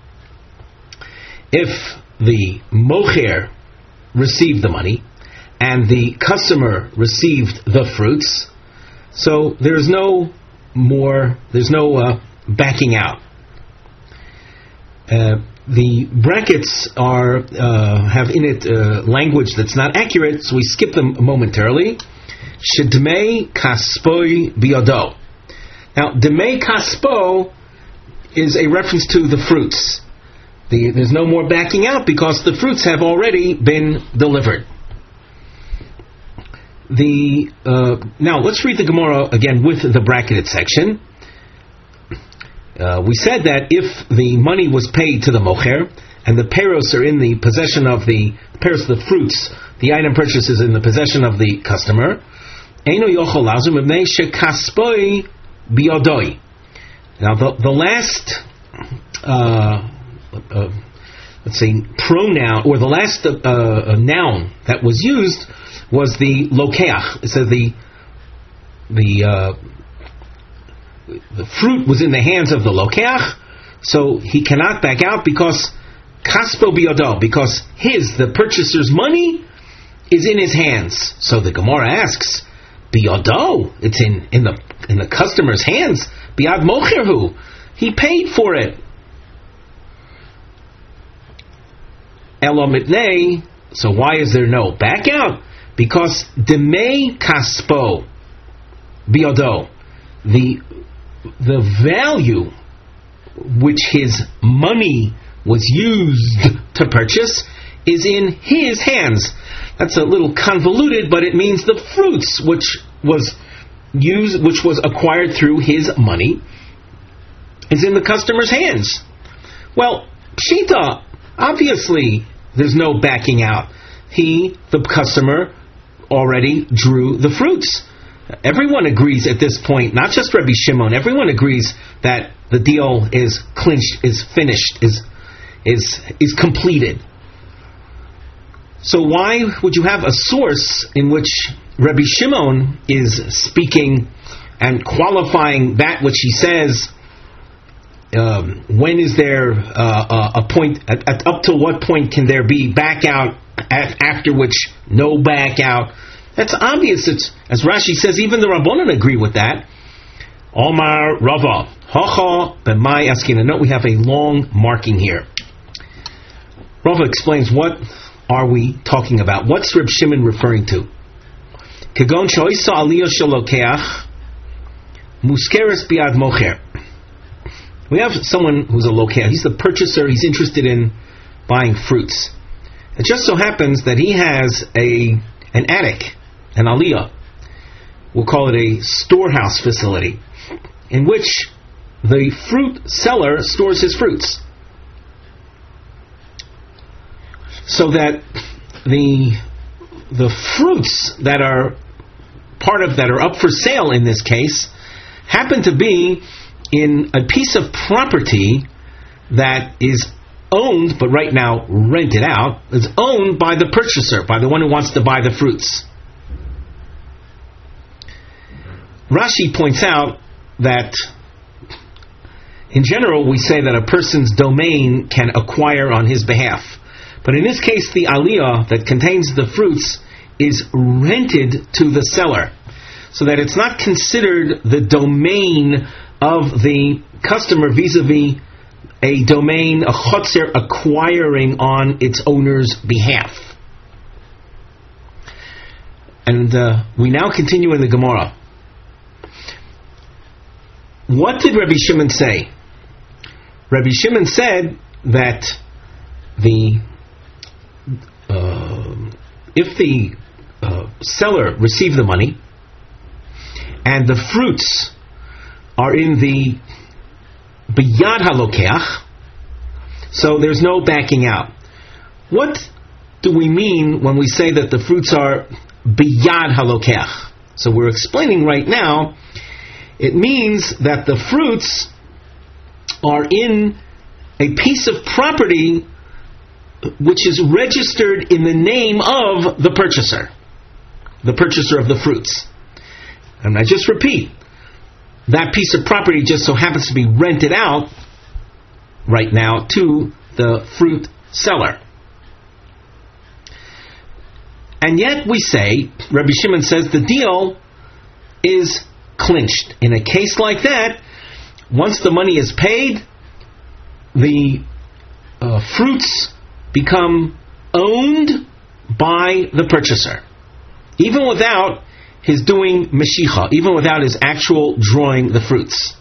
If the mocher received the money and the customer received the fruits, so there's no more, there's no uh, backing out. Uh, the brackets are uh, have in it uh, language that's not accurate, so we skip them momentarily. Shedmei kaspoi biyado. Now, demei kaspo is a reference to the fruits. The, there's no more backing out because the fruits have already been delivered. The uh, now let's read the Gemara again with the bracketed section. Uh, we said that if the money was paid to the mocher and the peros are in the possession of the peros, the fruits, the item purchase is in the possession of the customer, eino yochol lazum ibnei shekaspoi biyodoi. Now the the last uh, uh, let's say pronoun, or the last uh, uh, noun that was used was the lokeach. It says the the uh, the fruit was in the hands of the lokeach, So he cannot back out because kaspo biyodo, because his, the purchaser's money, is in his hands. So the Gemara asks, biyodo, it's in, in the in the customer's hands. Biyad mocherhu, he paid for it. Elo mitnei, so why is there no back out? Because demei kaspo biyodo, the the value which his money was used to purchase is in his hands. That's a little convoluted, but it means the fruits which was used, which was acquired through his money, is in the customer's hands. Well, pshita, obviously there's no backing out. He, the customer, already drew the fruits. Everyone agrees at this point, not just Rabbi Shimon, everyone agrees that the deal is clinched, is finished, is is is completed. So why would you have a source in which Rabbi Shimon is speaking and qualifying that which he says? Um, when is there uh, a point, at, at, up to what point can there be back out, at, after which no back out? That's obvious. It's, as Rashi says, even the Rabbanan agree with that. Omar Rava, Hacha b'mai askina. Note we have a long marking here. Rava explains, what are we talking about? What's Reb Shimon referring to? Kagon shoisa aliyah shalokeach muskeres biad mocher. We have someone who's a lokeach. He's the purchaser. He's interested in buying fruits. It just so happens that he has a an attic, an aliyah. We'll call it a storehouse facility, in which the fruit seller stores his fruits. So that the the fruits that are part of that are up for sale in this case happen to be in a piece of property that is owned, but right now rented out, is owned by the purchaser, by the one who wants to buy the fruits. Rashi points out that in general we say that a person's domain can acquire on his behalf. But in this case, the aliyah that contains the fruits is rented to the seller, so that it's not considered the domain of the customer vis-a-vis a domain, a chotzer acquiring on its owner's behalf. And uh, we now continue in the Gemara. What did Rabbi Shimon say? Rabbi Shimon said that the uh, if the uh, seller received the money and the fruits are in the biyad halokeach, so there's no backing out. What do we mean when we say that the fruits are biyad halokeach? So we're explaining right now, it means that the fruits are in a piece of property which is registered in the name of the purchaser, the purchaser of the fruits. And I just repeat, that piece of property just so happens to be rented out right now to the fruit seller. And yet we say, Rabbi Shimon says, the deal is clinched. In a case like that, once the money is paid, the uh, fruits become owned by the purchaser, even without his doing meshicha, even without his actual drawing the fruits.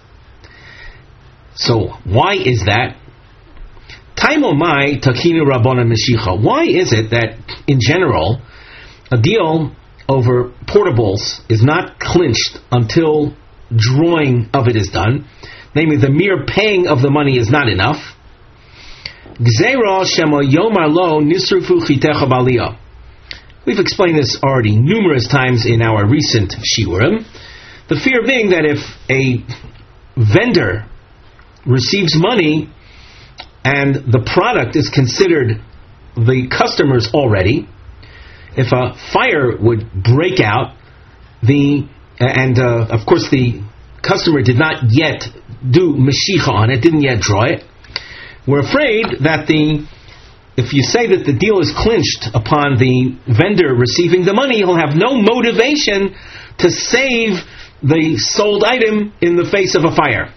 So why is that? Taimomai takinu rabbanan meshicha. Why is it that in general a deal over portables is not clinched until drawing of it is done? Namely, the mere paying of the money is not enough. Gzeira shema yomar lo nisrufu chitecha baliyah. We've explained this already numerous times in our recent shiurim. The fear being that if a vendor receives money and the product is considered the customer's already, if a fire would break out, the and uh, of course the customer did not yet do meshicha on it, didn't yet draw it, we're afraid that the if you say that the deal is clinched upon the vendor receiving the money, he'll have no motivation to save the sold item in the face of a fire.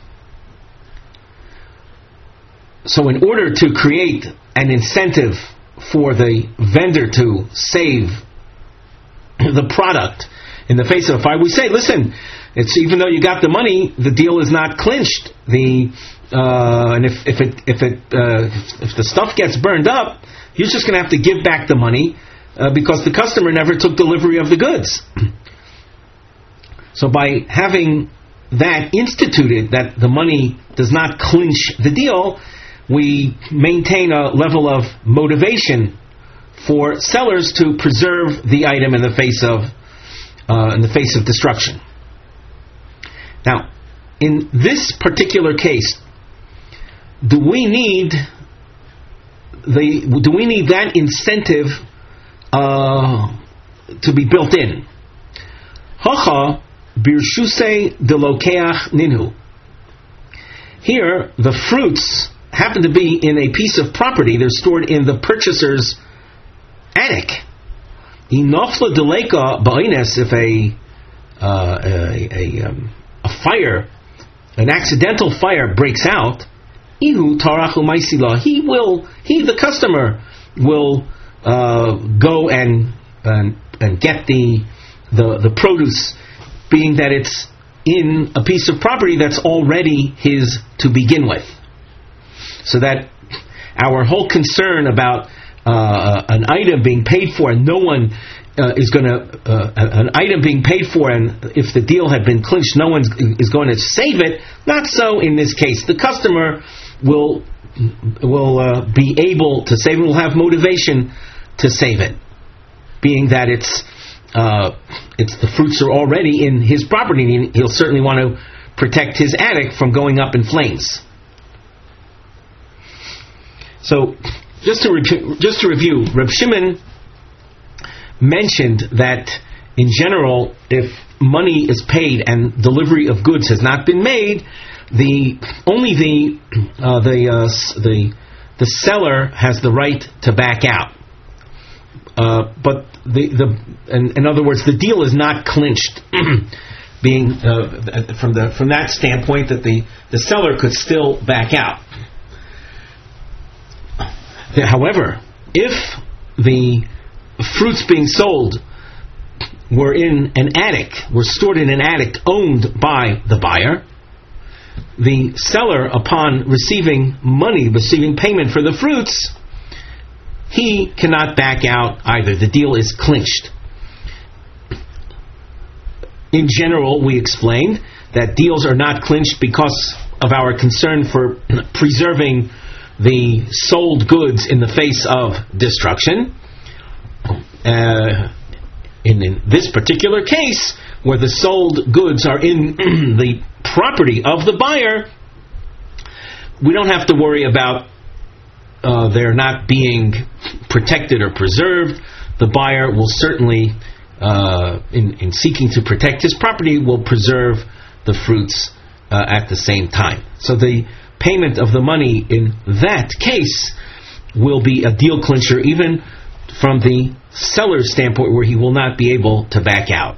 So in order to create an incentive for the vendor to save the product in the face of a fire, we say, listen, it's even though you got the money, the deal is not clinched. The uh, and if if it if it uh, if the stuff gets burned up, you're just going to have to give back the money uh, because the customer never took delivery of the goods. So by having that instituted, that the money does not clinch the deal, we maintain a level of motivation for sellers to preserve the item in the face of uh, in the face of destruction. Now, in this particular case, do we need the do we need that incentive uh, to be built in? Hacha birshusei delokeach ninhu. Here, the fruits happen to be in a piece of property. They're stored in the purchaser's attic. Inofla deleka ba'ines, if a uh, a a, um, a fire, an accidental fire breaks out, ihu tarachu maisila. He will, he the customer will uh, go and, and and get the the the produce, being that it's in a piece of property that's already his to begin with. So that our whole concern about uh, an item being paid for and no one uh, is going to, uh, an item being paid for and if the deal had been clinched, no one is going to save it. Not so in this case. The customer will will uh, be able to save it, will have motivation to save it, being that it's uh, it's the fruits are already in his property and he'll certainly want to protect his attic from going up in flames. So, just to re- just to review, Reb Shimon mentioned that in general, if money is paid and delivery of goods has not been made, the only the uh, the uh, the the seller has the right to back out. Uh, but the the in, in other words, the deal is not clinched. Being uh, from the from that standpoint, that the, the seller could still back out. However, if the fruits being sold were in an attic, were stored in an attic owned by the buyer, the seller, upon receiving money, receiving payment for the fruits, he cannot back out either. The deal is clinched. In general, we explained that deals are not clinched because of our concern for preserving the sold goods in the face of destruction. Uh, in, in this particular case, where the sold goods are in the property of the buyer, we don't have to worry about uh, their not being protected or preserved. The buyer will certainly, uh, in, in seeking to protect his property, will preserve the fruits uh, at the same time. So the payment of the money in that case will be a deal clincher, even from the seller's standpoint, where he will not be able to back out.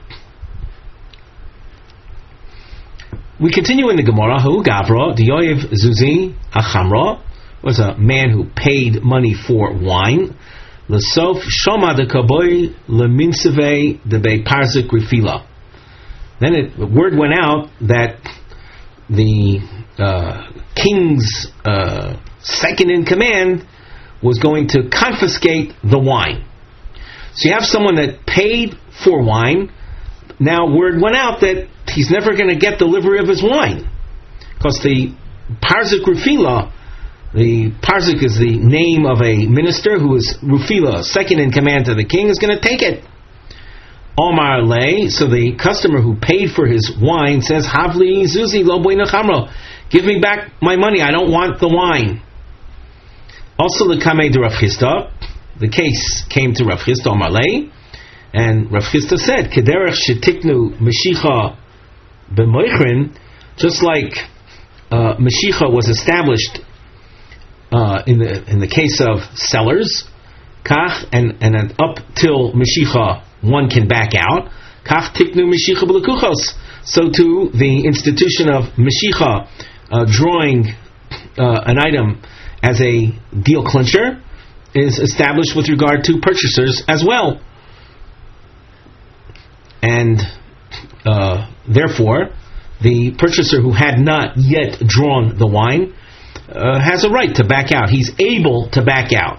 We continue in the Gemara. Hu Gavra Dioyev Zuzi Achamra was a man who paid money for wine. L'sof Shoma de Kaboy Leminseve de Be Parzik Rifila. Then it, the word went out that the uh, king's uh, second in command was going to confiscate the wine. So you have someone that paid for wine. Now word went out that he's never going to get delivery of his wine, because the Parzik Rufila, the Parzik is the name of a minister who is Rufila, second in command to the king, is going to take it. Omar Lay, so the customer who paid for his wine says, Havli Zuzi lo boina chamro, give me back my money, I don't want the wine. Also the Kamei de Rav Chisda, the case came to Rav Chisda Omar Lay, and Rav Chisda said, Kederech shetiknu Meshicha b'moichrin, just like uh, Meshicha was established uh, in the in the case of sellers, kach, and and up till Mashicha, one can back out. Kach tiknu Mashicha b'lekuchos. So too, the institution of Mashicha, uh, drawing uh, an item as a deal clincher, is established with regard to purchasers as well. And uh, therefore, the purchaser who had not yet drawn the wine uh, has a right to back out. He's able to back out.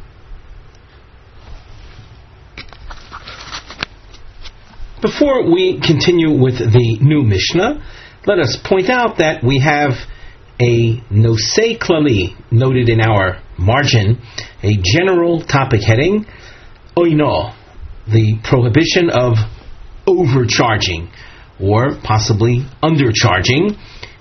Before we continue with the new Mishnah, let us point out that we have a nosei klali noted in our margin, a general topic heading, oino, the prohibition of overcharging or possibly undercharging.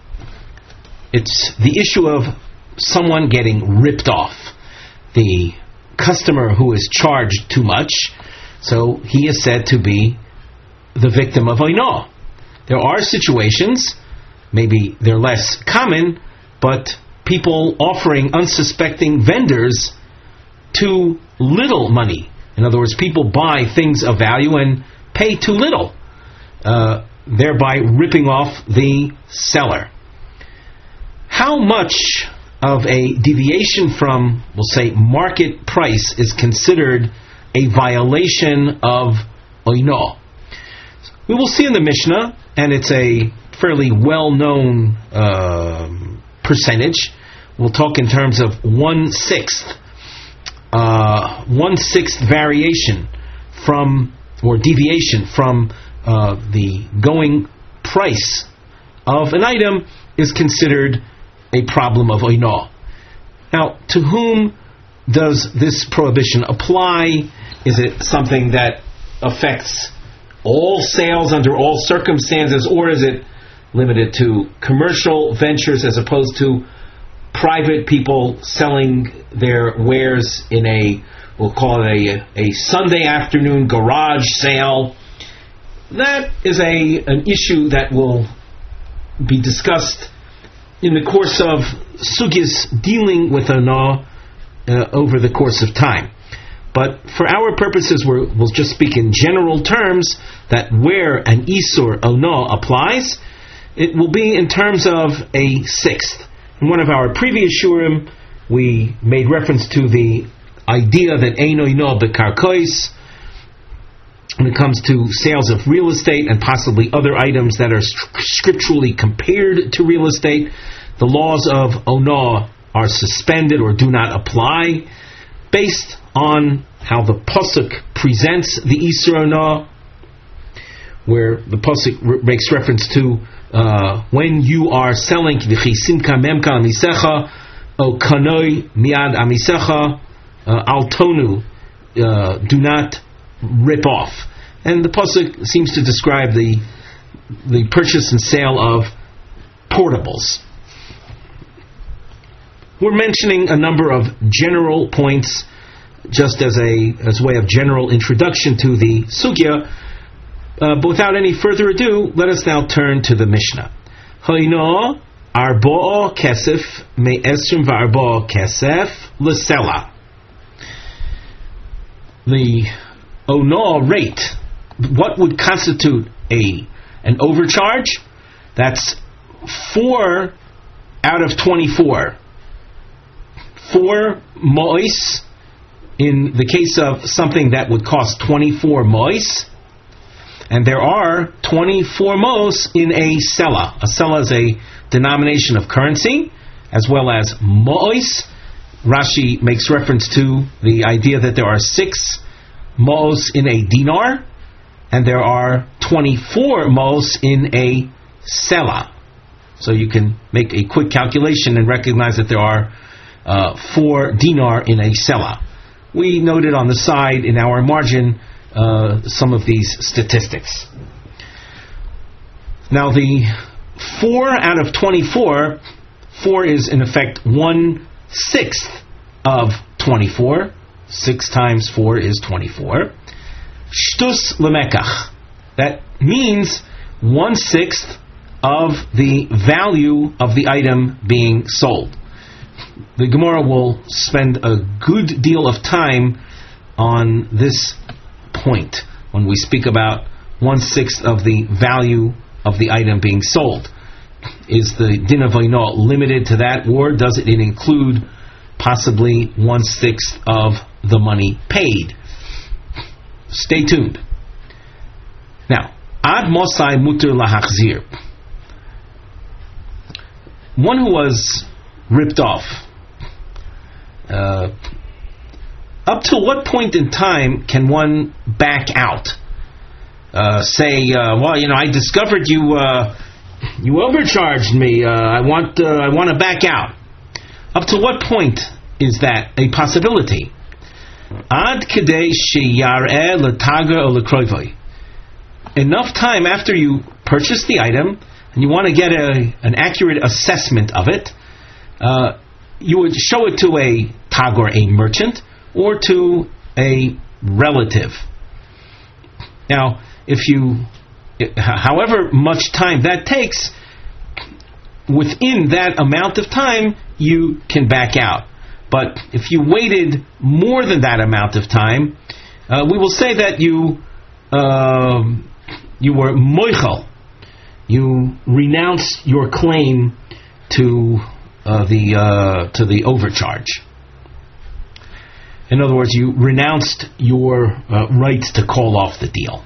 It's the issue of someone getting ripped off. The customer who is charged too much, so he is said to be the victim of oino. There are situations, maybe they're less common, but people offering unsuspecting vendors too little money. In other words, people buy things of value and pay too little, uh, thereby ripping off the seller. How much of a deviation from, we'll say, market price is considered a violation of oino? We will see in the Mishnah, and it's a fairly well-known uh, percentage. We'll talk in terms of one-sixth, uh, one-sixth variation from, or deviation from uh, the going price of an item is considered a problem of oino. Now, to whom does this prohibition apply? Is it something that affects all sales under all circumstances, or is it limited to commercial ventures as opposed to private people selling their wares in a, we'll call it a, a Sunday afternoon garage sale? That is a an issue that will be discussed in the course of sugis dealing with oino uh, over the course of time. But for our purposes, we're, we'll just speak in general terms that where an isur oino applies, it will be in terms of a sixth. In one of our previous shurim, we made reference to the idea that ein oino bekarkois, when it comes to sales of real estate and possibly other items that are scripturally compared to real estate, the laws of oino are suspended or do not apply based on how the pasuk presents the isur oino, where the pasuk re- makes reference to uh, when you are selling v'chisimka memka amisecha o kanoi miad amisecha al tonu, do not rip off. And the pasuk seems to describe the the purchase and sale of portables. We're mentioning a number of general points just as a as a way of general introduction to the sugya. Uh, but without any further ado, let us now turn to the Mishnah. Hoino arbo'o kesef me'esrim v'arbo'o kesef l'sela. The oino rate, what would constitute a an overcharge? That's four out of twenty-four. Four mois in the case of something that would cost twenty-four mois, and there are twenty-four mos in a sela. A sela is a denomination of currency, as well as mois. Rashi makes reference to the idea that there are six mos in a dinar, and there are twenty-four mos in a sela. So you can make a quick calculation and recognize that there are uh, four dinar in a sela. We noted on the side in our margin uh, some of these statistics. Now the four out of twenty-four, four is in effect one sixth of twenty-four. Six times four is twenty-four. Shtus lemekach. That means one sixth of the value of the item being sold. the Gemara will spend a good deal of time on this point when we speak about one-sixth of the value of the item being sold. Is the din of oino limited to that, or does it include possibly one-sixth of the money paid? Stay tuned. Now, ad mosai muter lahachzir. One who was ripped off. Uh, up to what point in time can one back out? Uh, say, uh, well, you know, I discovered you uh, you overcharged me. Uh, I want uh, I want to back out. Up to what point is that a possibility? Ad kedei sheyareh letager or lekroivoi. Enough time after you purchase the item and you want to get a an accurate assessment of it, uh, you would show it to a tagor, a merchant, or to a relative. Now, if you, however much time that takes, within that amount of time, you can back out. But if you waited more than that amount of time, uh, we will say that you uh, you were moichel. You renounced your claim to uh, the uh, to the overcharge. In other words, you renounced your uh, right to call off the deal.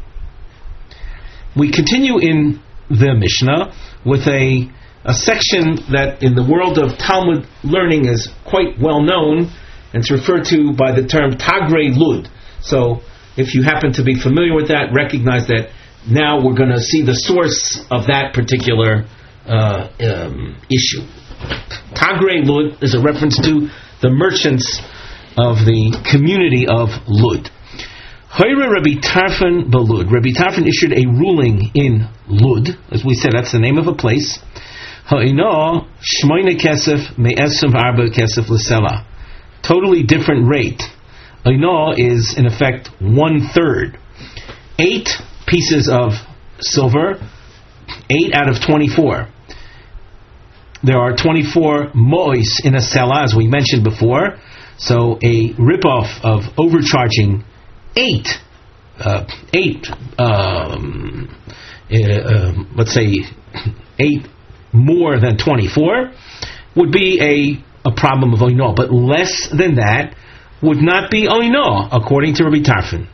We continue in the Mishnah with a a section that in the world of Talmud learning is quite well known, and it's referred to by the term Tagrei Lud. So if you happen to be familiar with that, recognize that now we're going to see the source of that particular uh, um, issue. Tagrei Lud is a reference to the merchants of the community of Lud. Hoyre Rabbi Tarfon Belud. Rabbi Tarfon issued a ruling in Lud. As we said, that's the name of a place. Ha'ino shmoine kesef me'esum arba kesef l'sela. Totally different rate. Ha'ino is in effect one third. Eight pieces of silver, eight out of twenty-four. There are twenty-four mois in a sela, as we mentioned before. So a ripoff of overcharging eight, uh, eight, um, uh, uh, let's say eight more than twenty-four would be a, a problem of oino, but less than that would not be oino, according to Rabbi Tarfon.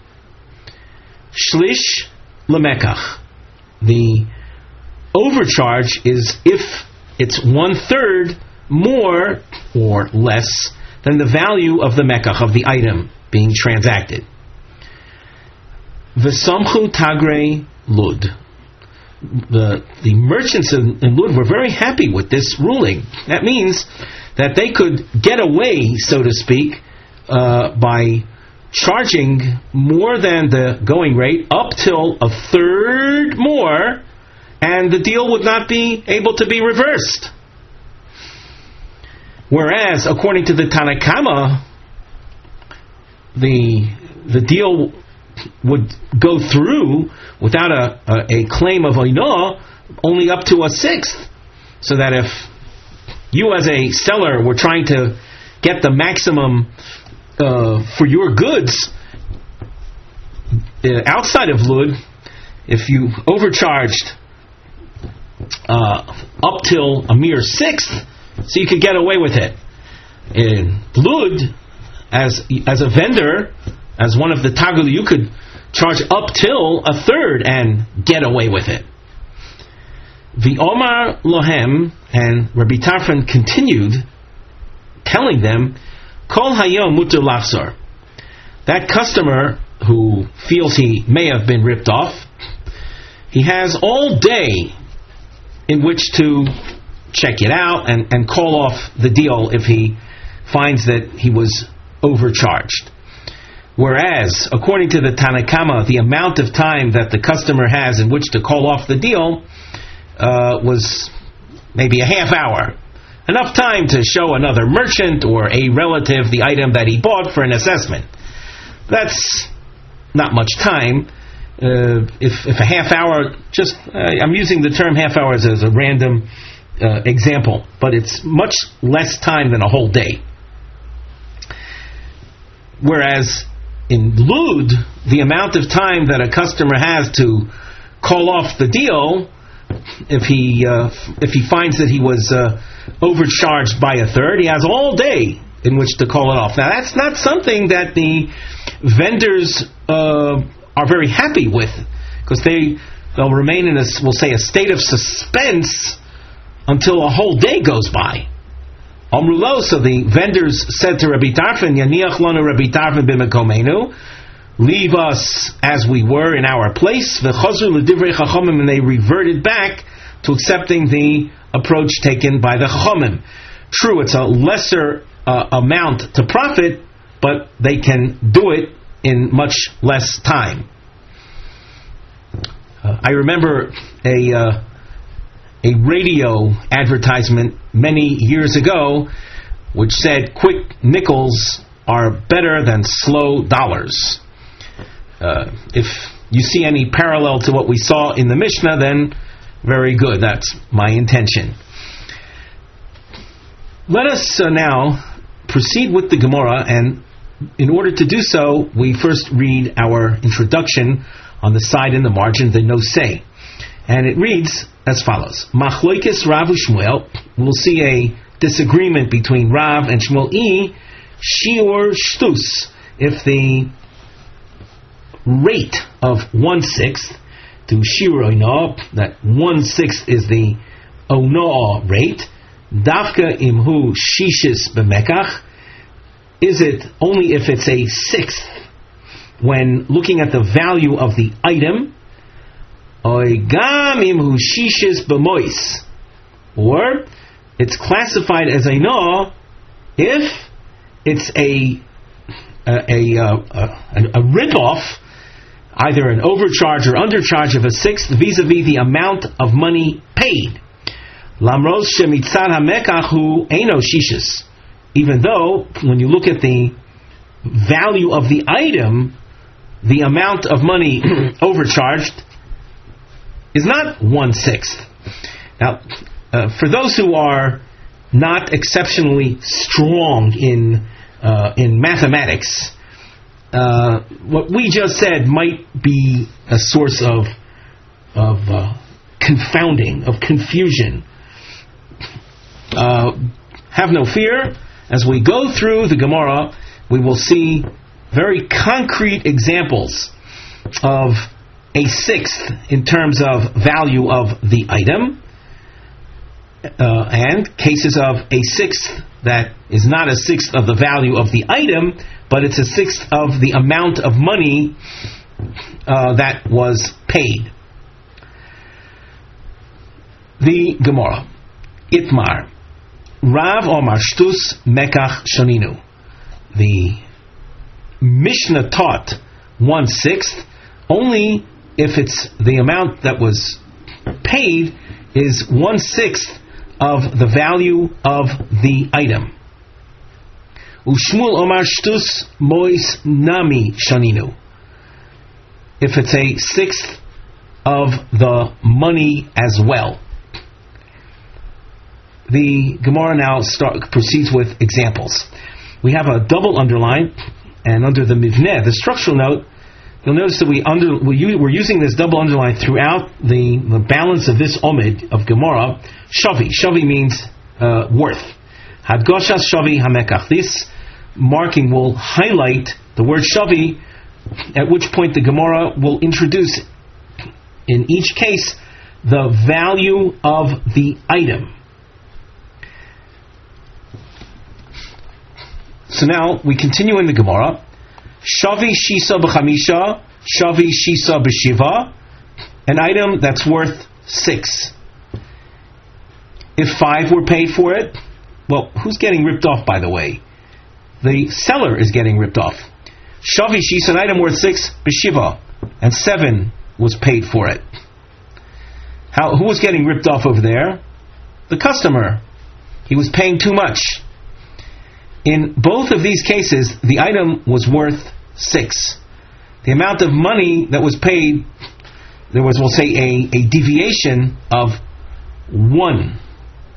Shlish lemekach. The overcharge is if it's one third more or less than the value of the mekach, of the item being transacted. V'samchu tagrei Lud. The the merchants in, in Lud were very happy with this ruling. That means that they could get away, so to speak, uh, by charging more than the going rate, up till a third more, and the deal would not be able to be reversed. Whereas, according to the Tanakama, the the deal would go through without a, a, a claim of oino only up to a sixth. So that if you as a seller were trying to get the maximum uh, for your goods uh, outside of Lud, if you overcharged uh, up till a mere sixth, so you could get away with it. In Lud, as as a vendor, as one of the tagul, you could charge up till a third and get away with it. The Omar Lohem, and Rabbi Tarfon continued telling them, Kol hayom muter lachzor. That customer who feels he may have been ripped off, he has all day in which to check it out and, and call off the deal if he finds that he was overcharged. Whereas, according to the Tanakama, the amount of time that the customer has in which to call off the deal uh, was maybe a half hour. Enough time to show another merchant or a relative the item that he bought for an assessment. That's not much time. Uh, if, if a half hour, just uh, I'm using the term half hour as, as a random uh, example, but it's much less time than a whole day. Whereas in Lud, the amount of time that a customer has to call off the deal, if he uh, if he finds that he was uh, overcharged by a third, he has all day in which to call it off. Now, that's not something that the vendors uh, are very happy with, because they they'll remain in a, we'll say, a state of suspense until a whole day goes by. Amrulo, so the vendors said to Rabbi Tarfon, Yaniach lanu Rabbi Tarfon b'mekomenu, leave us as we were in our place. V'chazru l'divrei chachamim, and they reverted back to accepting the approach taken by the chachamim. True, it's a lesser uh, amount to profit, but they can do it in much less time. Uh, I remember a uh, a radio advertisement many years ago which said, quick nickels are better than slow dollars. Uh, if you see any parallel to what we saw in the Mishnah, then very good. That's my intention. Let us uh, now proceed with the Gemara, and in order to do so, we first read our introduction on the side in the margin, the nosei. And it reads as follows. Machloikis Rav u'Shmuel. We'll see a disagreement between Rav and Shmuel. I shiur shtus. If the rate of one-sixth to shiur oina, that one-sixth is the onoah rate, dafka imhu shishis b'mekach, is it only if it's a sixth when looking at the value of the item, oigam imhu shishis b'mois, or it's classified as a no if it's a a, a, a, a rip-off, either an overcharge or undercharge of a sixth vis-a-vis the amount of money paid. Lamros shemitzad hamekach hu eino shishis. Even though, when you look at the value of the item, the amount of money overcharged is not one-sixth. Now, uh, for those who are not exceptionally strong in uh, in mathematics, uh, what we just said might be a source of of uh, confounding, of confusion. Uh, have no fear. As we go through the Gemara, we will see very concrete examples of a sixth in terms of value of the item, uh, and cases of a sixth that is not a sixth of the value of the item, but it's a sixth of the amount of money uh, that was paid. The Gemara. Itmar. Rav Omar Shtus Mekach Shoninu. The Mishnah taught one-sixth only if it's the amount that was paid is one-sixth of the value of the item. Ushmul Omar Shtus Mois Nami Shoninu. If it's a sixth of the money as well. The Gemara now start, proceeds with examples. We have a double underline, and under the mivneh, the structural note, you'll notice that we under, we're using this double underline throughout the, the balance of this omid of Gemara. Shavi. Shavi means uh, worth. Hadgoshas shavi hamekach. This marking will highlight the word shavi, at which point the Gemara will introduce, in each case, the value of the item. So now we continue in the Gemara. Shavi shisa b'chamisha, shavi shisa b'shiva, an item that's worth six. If five were paid for it, well, who's getting ripped off, by the way? The seller is getting ripped off. Shavi shisa, an item worth six, b'shiva, and seven was paid for it. How? Who was getting ripped off over there? The customer. He was paying too much. In both of these cases, the item was worth six. The amount of money that was paid, there was, we'll say, a, a deviation of one.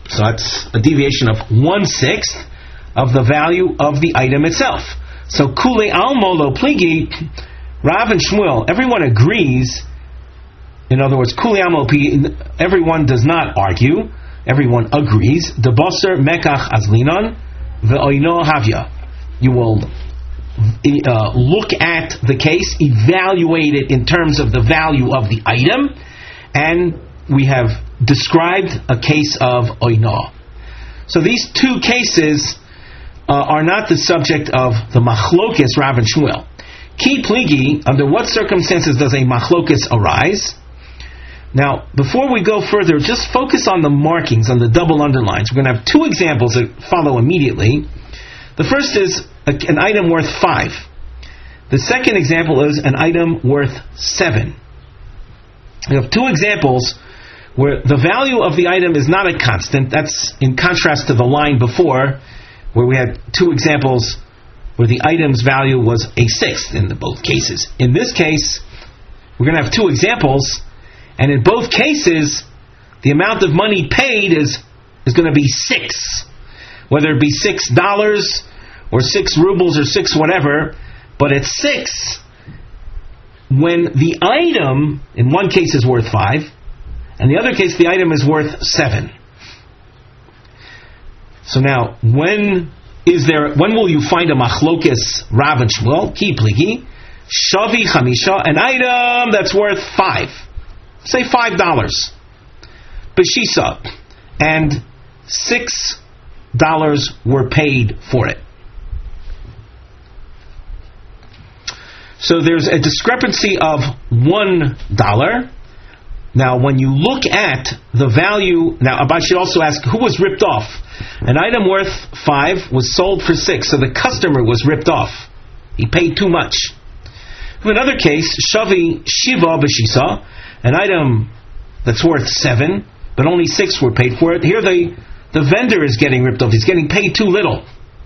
So that's a deviation of one-sixth of the value of the item itself. So Kule Almo Lo Pligi, Rav and Shmuel, everyone agrees. In other words, Kule Almo Pligi, everyone does not argue. Everyone agrees. The Boser Mekach Azlinon, the Oino Havya. You will uh, look at the case, evaluate it in terms of the value of the item, and we have described a case of Oino. So these two cases uh, are not the subject of the Machlokes Rav and Shmuel. Ki Pligi, under what circumstances does a Machlokes arise? Now, before we go further, just focus on the markings, on the double underlines. We're going to have two examples that follow immediately. The first is a, an item worth five. The second example is an item worth seven. We have two examples where the value of the item is not a constant. That's in contrast to the line before, where we had two examples where the item's value was a sixth in the both cases. In this case, we're going to have two examples, and in both cases, the amount of money paid is, is going to be six. Whether it be six dollars, or six rubles, or six whatever, but it's six when the item, in one case, is worth five, and the other case, the item is worth seven. So now, when is there? When will you find a machlokes Rav and Shmuel? Ki pligi, shavi chamisha, an item that's worth five. Say five dollars. Beshisa, and six dollars were paid for it. So there's a discrepancy of one dollar. Now, when you look at the value, now I should also ask, who was ripped off? An item worth five was sold for six, so the customer was ripped off. He paid too much. In another case, shavi shiva b'shisa, an item that's worth seven, but only six were paid for it. Here the, the vendor is getting ripped off. He's getting paid too little.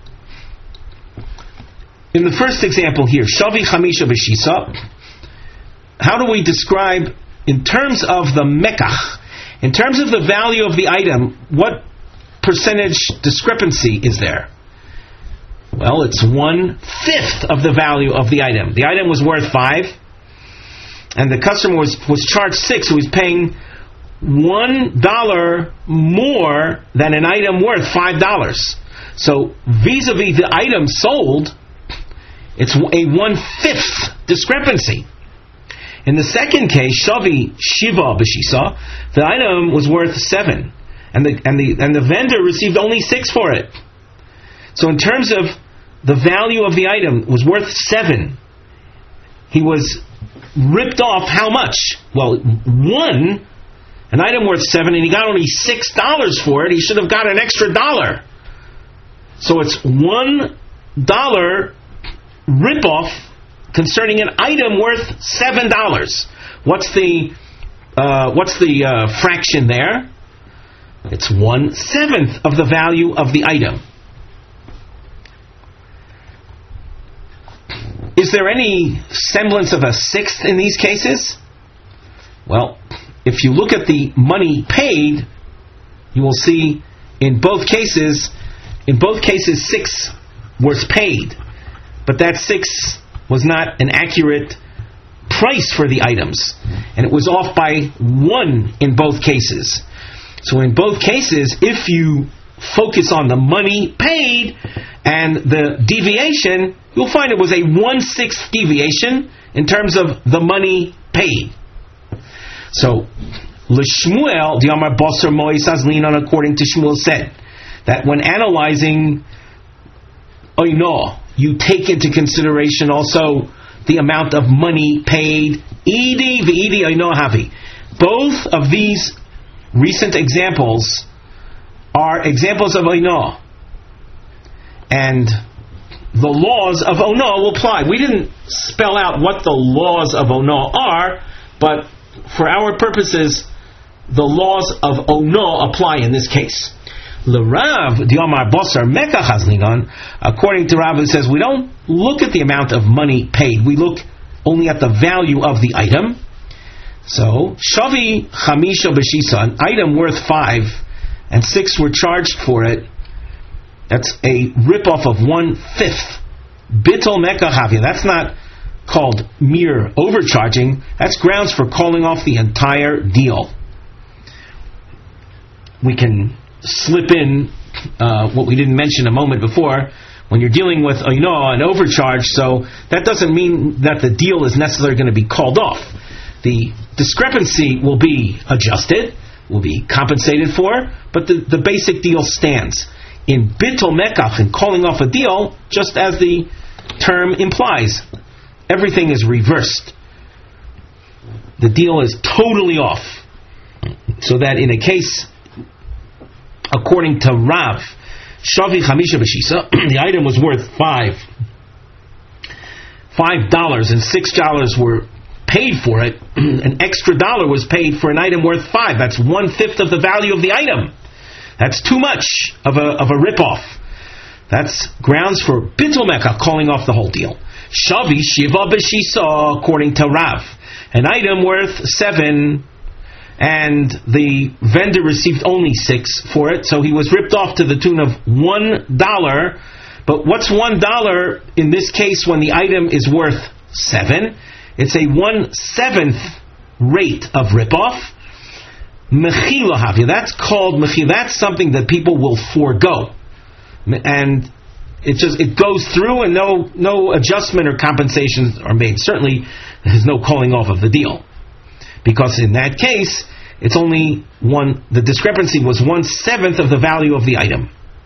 In the first example here, shavi chamisha b'shisa, how do we describe, in terms of the mekach, in terms of the value of the item, what percentage discrepancy is there? Well, it's one-fifth of the value of the item. The item was worth five, and the customer was, was charged six, so he's paying one dollar more than an item worth five dollars. So, vis-a-vis the item sold, it's a one-fifth discrepancy. In the second case, shavi shiva b'shisa, the item was worth seven, and the and the and the vendor received only six for it. So, in terms of the value of the item was worth seven, he was ripped off how much? Well, one, an item worth seven, and he got only six dollars for it. He should have got an extra dollar. So it's one dollar rip-off concerning an item worth seven dollars. What's the uh, what's the uh, fraction there? It's one seventh of the value of the item. Is there any semblance of a sixth in these cases? Well, if you look at the money paid, you will see in both cases, in both cases, six was paid, but that six was not an accurate price for the items, and it was off by one in both cases. So in both cases, if you focus on the money paid and the deviation, you'll find it was a one-sixth deviation in terms of the money paid. So, L'Shmuel, the Amar Boser Mois Azlinon, according to Shmuel, said that when analyzing Oino, you take into consideration also the amount of money paid. Idi v'idi Oino havi. Both of these recent examples are examples of Oino, and the laws of Ono will apply. We didn't spell out what the laws of Ono are, but for our purposes, the laws of Ono apply in this case. L'Rav Diomar Boser Mekach Hazlinon, according to Rav, it says we don't look at the amount of money paid. We look only at the value of the item. So, Shavi Chamisha B'Shisa, an item worth five, and six were charged for it, that's a rip-off of one-fifth. Bittul mekach, that's not called mere overcharging, that's grounds for calling off the entire deal. We can slip in uh, what we didn't mention a moment before. When you're dealing with you know, an overcharge, so that doesn't mean that the deal is necessarily going to be called off. The discrepancy will be adjusted, will be compensated for, but the, the basic deal stands. In bittul mekach, in calling off a deal, just as the term implies, everything is reversed. The deal is totally off. So that in a case, according to Rav, Shavi Chamisha B'Shisa, the item was worth five. Five dollars and six dollars were paid for it. An extra dollar was paid for an item worth five. That's one-fifth of the value of the item. That's too much of a of a rip-off. That's grounds for bittul mekach, calling off the whole deal. Shavi Shiva B'Shisa, according to Rav. An item worth seven, and the vendor received only six for it, so he was ripped off to the tune of one dollar. But what's one dollar in this case when the item is worth seven? It's a one-seventh rate of rip-off. Mechila havya, that's called mechila. That's something that people will forego. And it just it goes through and no no adjustment or compensations are made. Certainly there's no calling off of the deal. Because in that case, it's only one, the discrepancy was one-seventh of the value of the item.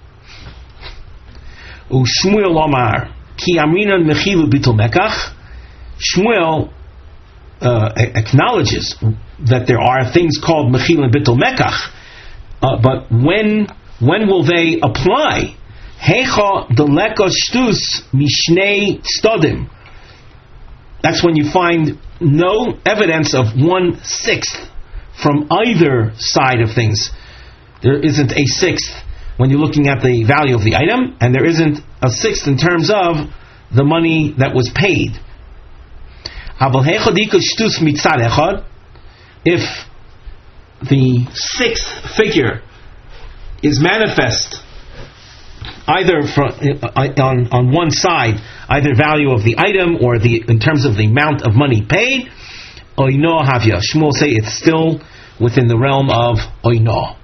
U'Shmuel Omar, ki amrinan mechilu bittul mekach. Shmuel uh, acknowledges that there are things called mechil and bittul mekach, uh, but when when will they apply? Hecha deleka shtus mishnei stodim. That's when you find no evidence of one-sixth from either side of things. There isn't a sixth when you're looking at the value of the item, and there isn't a sixth in terms of the money that was paid. If the sixth figure is manifest either from, on, on one side, either value of the item or the in terms of the amount of money paid, oino havya. Shmuel say it's still within the realm of oino.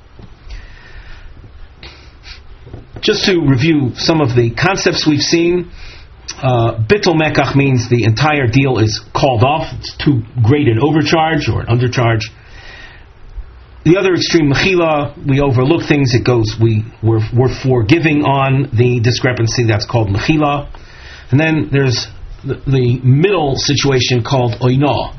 Just to review some of the concepts we've seen, uh, bittul mekach means the entire deal is called off. It's too great an overcharge or an undercharge. The other extreme, mechila, we overlook things. It goes, we we're, we're forgiving on the discrepancy. That's called mechila. And then there's the, the middle situation called oino.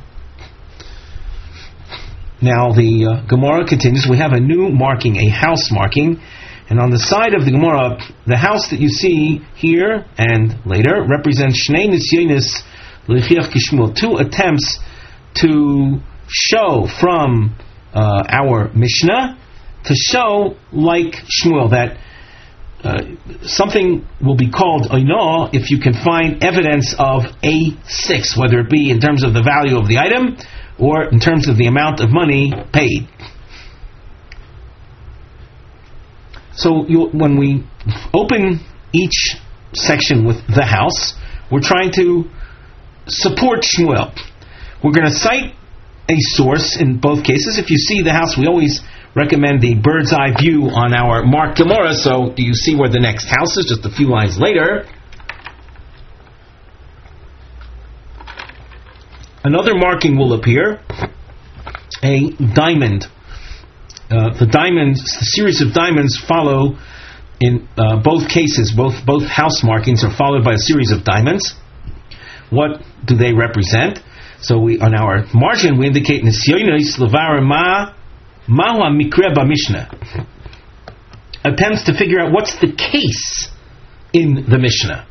Now the uh, Gemara continues. We have a new marking, a house marking. And on the side of the Gemara, the house that you see here and later represents Shnei Nisyonis L'chiach Kishmuel, two attempts to show from uh, our Mishnah, to show like Shmuel, that uh, something will be called Oino if you can find evidence of a six, whether it be in terms of the value of the item or in terms of the amount of money paid. So you, when we open each section with the house, we're trying to support Shmuel. We're going to cite a source in both cases. If you see the house, we always recommend the bird's eye view on our Mark Gemara. So do you see where the next house is? Just a few lines later. Another marking will appear, a diamond. Uh, the diamonds, the series of diamonds follow in uh, both cases. Both both house markings are followed by a series of diamonds. What do they represent? So we, on our margin, we indicate Nisyonos Levar Ma Mahua Mikre B'Mishnah. Attempts to figure out what's the case in the Mishnah.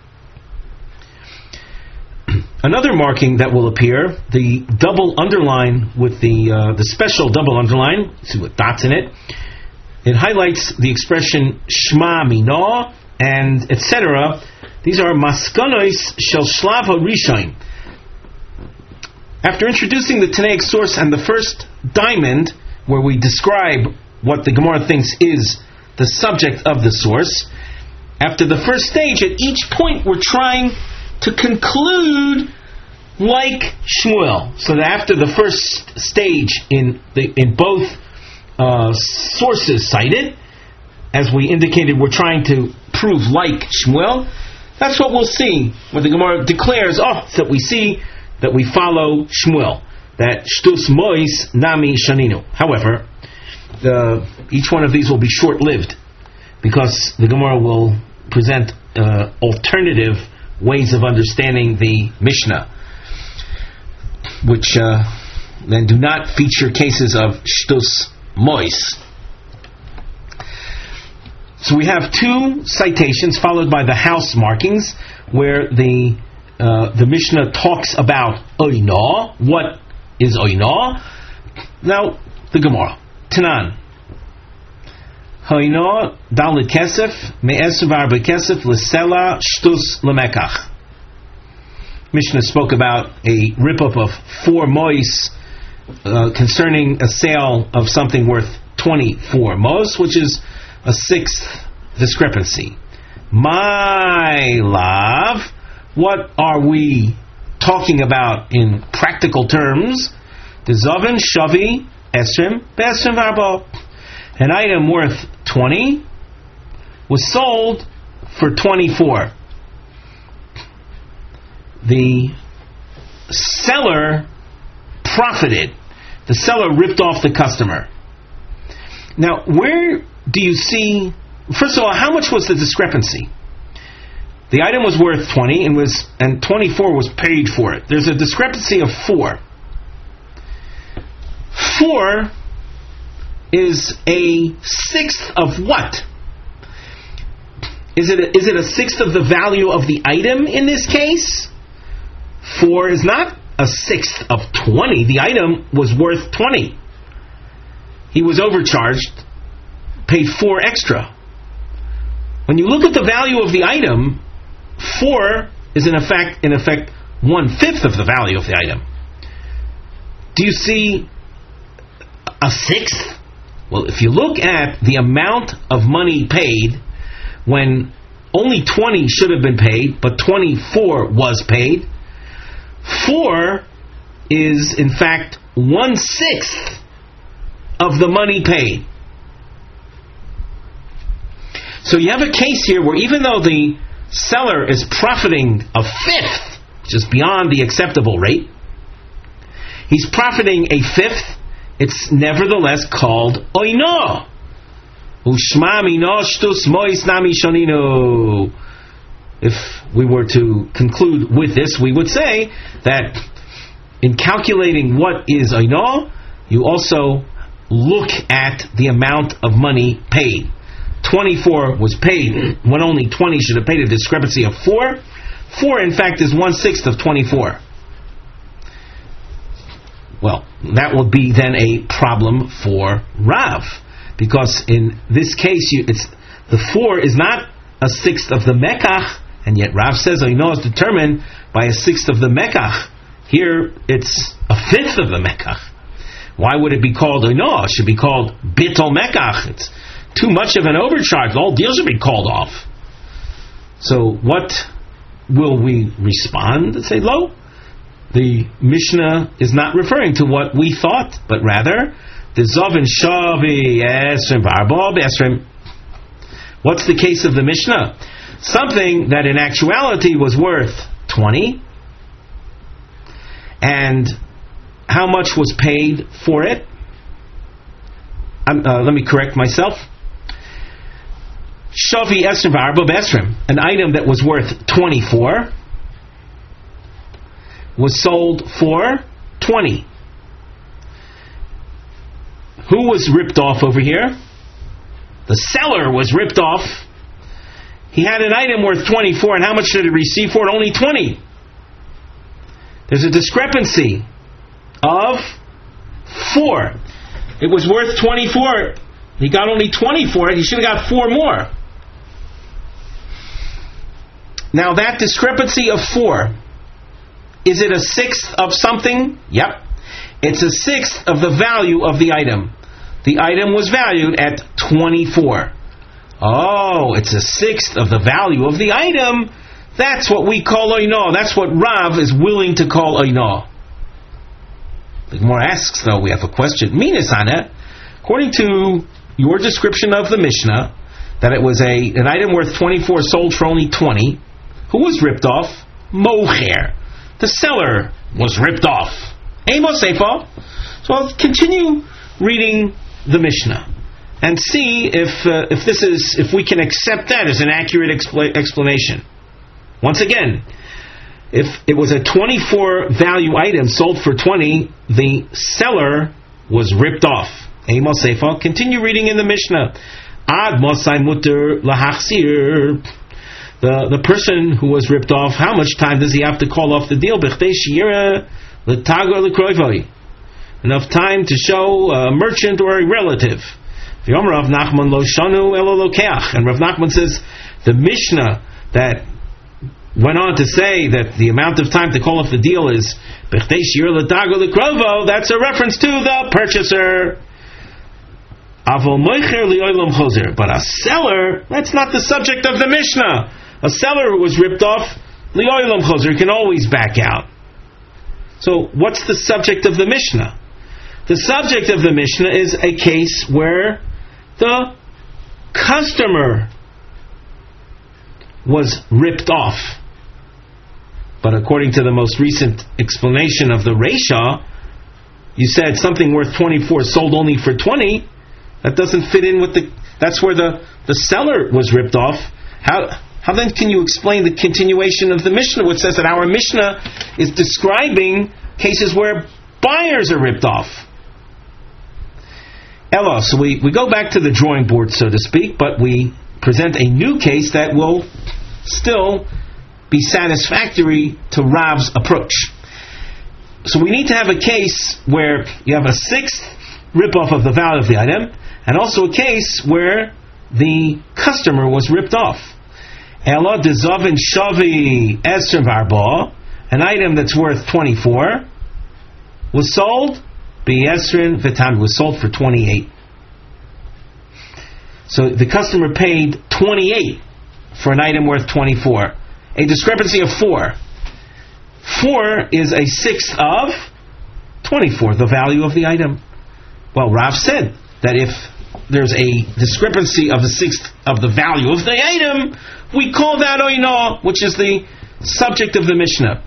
Another marking that will appear, the double underline with the uh, the special double underline, see with dots in it. It highlights the expression Shma Mino and et cetera. These are maskanos shel shlav harishon. After introducing the Tanaic source and the first diamond, where we describe what the Gemara thinks is the subject of the source. After the first stage, at each point we're trying to conclude like Shmuel. So that after the first stage in the in both uh, sources cited, as we indicated, we're trying to prove like Shmuel. That's what we'll see when the Gemara declares, oh, that we see that we follow Shmuel, that Shtus Mois Nami Shaninu. However, the, each one of these will be short-lived, because the Gemara will present uh, alternative ways of understanding the Mishnah, which uh, then do not feature cases of Shtus Mois. So we have two citations followed by the house markings, where the uh, the Mishnah talks about oina. What is oina? Now the Gemara Tanan oina dalit kesef me'esuv arba kesef l'sela shtus lemekach. Mishnah spoke about a rip-up of four mois uh, concerning a sale of something worth twenty-four mois, which is a sixth discrepancy. My love, what are we talking about in practical terms? The Zavin Shavi Esrim Besrim Varbo. An item worth twenty was sold for twenty-four. The seller profited. The seller ripped off the customer. Now, where do you see, first of all, how much was the discrepancy? The item was worth twenty and was and twenty-four was paid for it. There's a discrepancy of four. Four is a sixth of what? Is it a, is it a sixth of the value of the item in this case? Four is not a sixth of twenty. The item was worth twenty. He was overcharged, paid four extra. When you look at the value of the item, four is in effect, in effect, one-fifth of the value of the item. Do you see a sixth? Well, if you look at the amount of money paid, when only twenty should have been paid, but twenty-four was paid, four is, in fact, one-sixth of the money paid. So you have a case here where even though the seller is profiting a fifth, which is beyond the acceptable rate, he's profiting a fifth, it's nevertheless called oino. Ushma mino shtus mois nami shoninu. If we were to conclude with this, we would say that in calculating what is oino, you also look at the amount of money paid. twenty-four was paid when only twenty should have paid, a discrepancy of four. four, in fact, is one-sixth of twenty-four. Well, that would be then a problem for Rav, because in this case, you, it's the four is not a sixth of the Mekach, and yet Rav says, I know it's determined by a sixth of the Mekach. Here, it's a fifth of the Mekach. Why would it be called Oino? It should be called Bitol Mekach. It's too much of an overcharge. The whole deal should be called off. So what will we respond and say, lo? The Mishnah is not referring to what we thought, but rather, the Zovin Shavi Esrim Barbob Esrim. What's the case of the Mishnah? Something that in actuality was worth twenty, and how much was paid for it? Um, uh, let me correct myself. Shavi Esrim Barbob Esrim, an item that was worth twenty-four, was sold for twenty. Who was ripped off over here? The seller was ripped off. He had an item worth twenty-four, and how much did he receive for it? Only twenty. There's a discrepancy of four. It was worth twenty-four. He got only twenty for it. He should have got four more. Now that discrepancy of four, is it a sixth of something? Yep. It's a sixth of the value of the item. the item was valued at twenty-four. Oh, it's a sixth of the value of the item. That's what we call oino. That's what Rav is willing to call oino. The Gemara asks, though, we have a question. Minasana, according to your description of the Mishnah, that it was a an item worth twenty-four sold for only twenty. Who was ripped off? Mocher. The seller was ripped off. Amos Sefa. So I'll continue reading the Mishnah and see if uh, if this is if we can accept that as an accurate expl- explanation. Once again, if it was a twenty-four value item sold for twenty, the seller was ripped off. Amos Sefa. Continue reading in the Mishnah. Ad mosai muter lahachsir. The the person who was ripped off, how much time does he have to call off the deal? B'chtei shiyira l'tago l'kroivoi. Enough time to show a merchant or a relative. V'yomer Rav Nachman lo shanu elo lokeach. And Rav Nachman says the Mishnah that went on to say that the amount of time to call off the deal is b'chtei shiyira l'tago l'krovo. That's a reference to the purchaser. Avol moicher li'olam chozer. But a seller, that's not the subject of the Mishnah. A seller who was ripped off, li'olam chozer, can always back out. So what's the subject of the Mishnah? The subject of the Mishnah is a case where the customer was ripped off. But according to the most recent explanation of the Reisha, you said something worth twenty-four sold only for twenty. That doesn't fit in with the... That's where the, the seller was ripped off. How how then can you explain the continuation of the Mishnah, which says that our Mishnah is describing cases where buyers are ripped off? Ella, so we, we go back to the drawing board, so to speak, but we present a new case that will still be satisfactory to Rav's approach. So we need to have a case where you have a sixth rip-off of the value of the item, and also a case where the customer was ripped off. Ela dezavin shavi esrim varba, an item that's worth twenty-four, was sold be esrin v'tam, was sold for twenty-eight. So the customer paid twenty-eight for an item worth twenty-four. A discrepancy of four. Four is a sixth of twenty-four, the value of the item. Well, Rav said that if there's a discrepancy of a sixth of the value of the item, we call that oino, which is the subject of the Mishnah.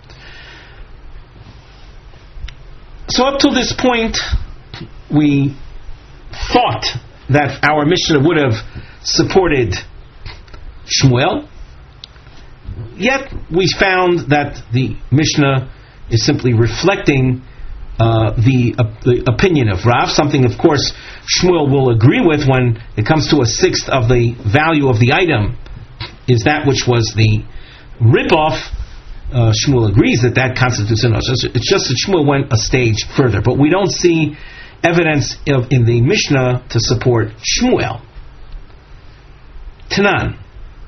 So up to this point, we thought that our Mishnah would have supported Shmuel, yet we found that the Mishnah is simply reflecting Uh, the, uh, the opinion of Rav, something of course Shmuel will agree with when it comes to a sixth of the value of the item is that which was the rip-off. uh, Shmuel agrees that that constitutes an osher. It's just that Shmuel went a stage further, but we don't see evidence of, in the Mishnah to support Shmuel. Tanan.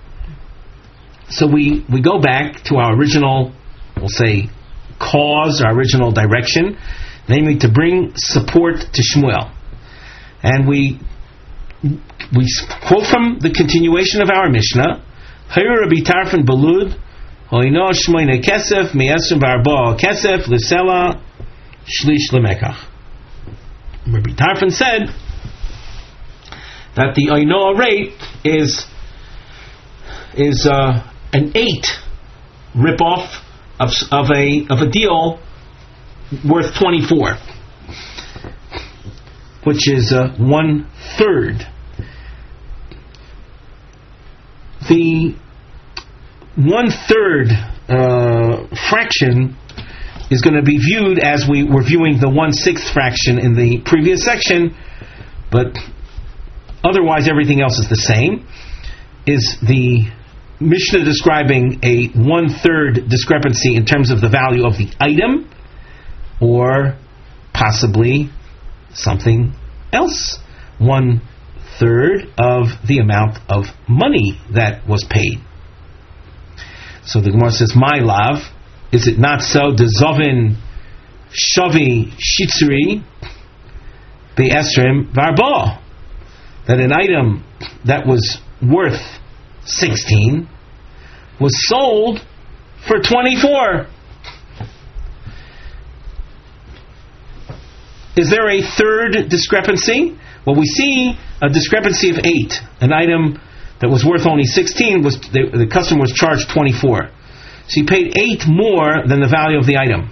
So we, we go back to our original, we'll say, cause, our original direction, namely to bring support to Shmuel. And we we quote from the continuation of our Mishnah, Hayur Rabbi Tarfon Balud, Hoino Shmoine Kesef, Me'esrim Barba Kesef, Lisela, Shlish Lemekach. Rabbi Tarfon said that the Oino rate is is uh, an eight rip-off Of, of a of a deal worth twenty-four, which is uh, one third. The one third uh, fraction is going to be viewed as we were viewing the one sixth fraction in the previous section, but otherwise everything else is the same. Is the Mishnah describing a one-third discrepancy in terms of the value of the item, or possibly something else? One-third of the amount of money that was paid. So the Gemara says, My love, is it not so? Dezovin shavi shitzuri. be'esrim varbo, that an item that was worth sixteen was sold for twenty-four. Is there a third discrepancy? Well, we see a discrepancy of eight. An item that was worth only sixteen, was the, the customer was charged twenty-four. So he paid eight more than the value of the item.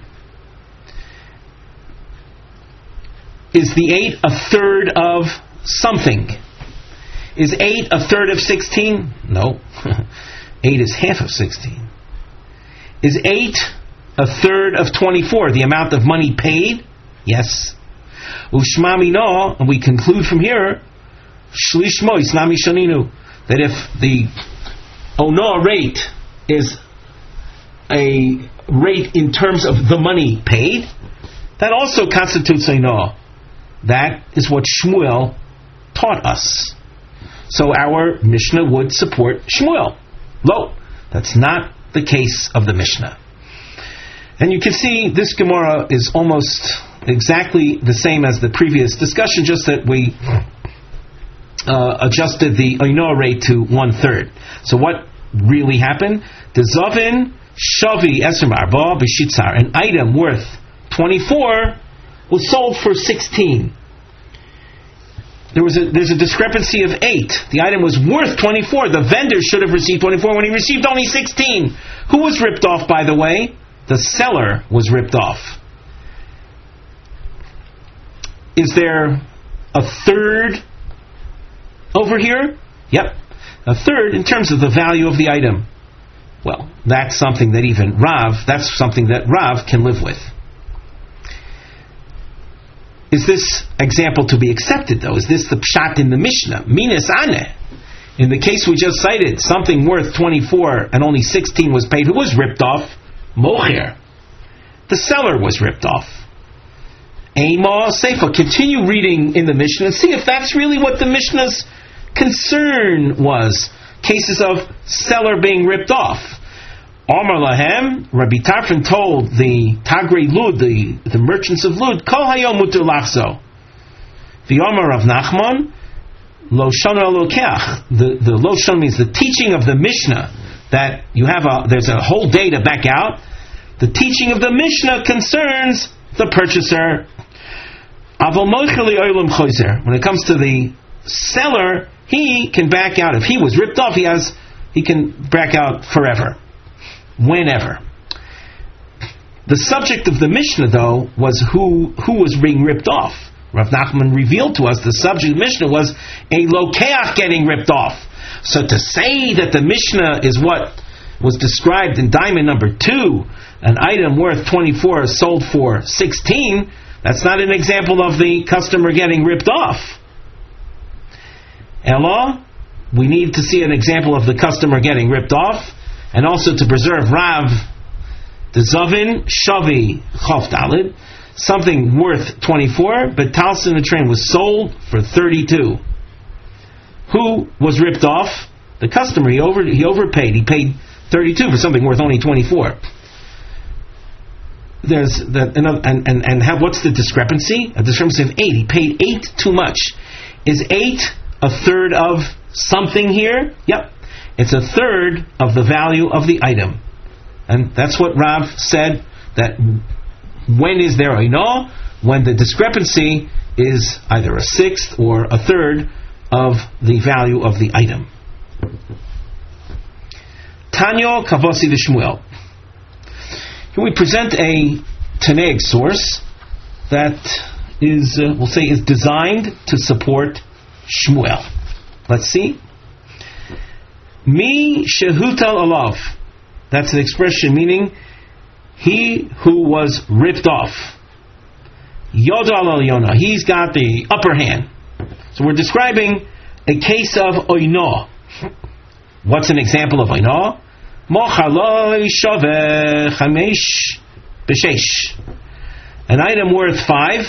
Is the eight a third of something? Is eight a third of sixteen? No. eight is half of sixteen. Is eight a third of twenty-four, the amount of money paid? Yes. Ushmami no, and we conclude from here, Shlishmo Isnami Shaninu, that if the Ono rate is a rate in terms of the money paid, that also constitutes Ono. That is what Shmuel taught us. So our Mishnah would support Shmuel. No, that's not the case of the Mishnah. And you can see this Gemara is almost exactly the same as the previous discussion, just that we uh, adjusted the Oino rate to one third. So what really happened? The Zavin Shavi Esrim Arba B'Shitzar, an item worth twenty-four was sold for sixteen. There was a there's a discrepancy of eight. The item was worth twenty-four. The vendor should have received twenty-four when he received only sixteen. Who was ripped off, by the way? The seller was ripped off. Is there a third over here? Yep. A third in terms of the value of the item. Well, that's something that even Rav, that's something that Rav can live with. Is this example to be accepted, though? Is this the pshat in the Mishnah? Minas ane. In the case we just cited, something worth twenty-four and only sixteen was paid. Who was ripped off? Mocher. The seller was ripped off. Ema Seifa. Continue reading in the Mishnah and see if that's really what the Mishnah's concern was. Cases of seller being ripped off. Amar Lahem, Rabbi Tarfon told the Tagrei Lud, the, the merchants of Lud, Kol hayom muter lachzo. The Amar of Nachman, Lo shana lokeach. The the Lo shana means the teaching of the Mishnah, that you have a there's a whole day to back out. The teaching of the Mishnah concerns the purchaser. Avol moicheli olam choizer. When it comes to the seller, he can back out. If he was ripped off, he has he can back out forever, whenever. The subject of the Mishnah, though, was who who was being ripped off. Rav Nachman revealed to us the subject of the Mishnah was a lokeach getting ripped off. So to say that the Mishnah is what was described in diamond number two, an item worth twenty-four sold for sixteen, that's not an example of the customer getting ripped off. Ella, we need to see an example of the customer getting ripped off, and also to preserve Rav, the Zavin Shavi Chof Dalid, something worth twenty-four, but Talsin the train was sold for thirty-two. Who was ripped off? The customer. He over he overpaid. He paid thirty-two for something worth only twenty-four. There's that, and and and have what's the discrepancy? A discrepancy of eight. He paid eight too much. Is eight a third of something here? Yep, it's a third of the value of the item, and that's what Rav said. That when is there a no? When the discrepancy is either a sixth or a third of the value of the item. Tanyo Kavosi Shmuel. Here we present a Taneg source that is, uh, we'll say, is designed to support Shmuel. Let's see. Mi shehutal alav. That's an expression meaning he who was ripped off. Yodal al Yona. He's got the upper hand. So we're describing a case of oino. What's an example of oino? Mochaloi shove chamesh b'sheish. An item worth five,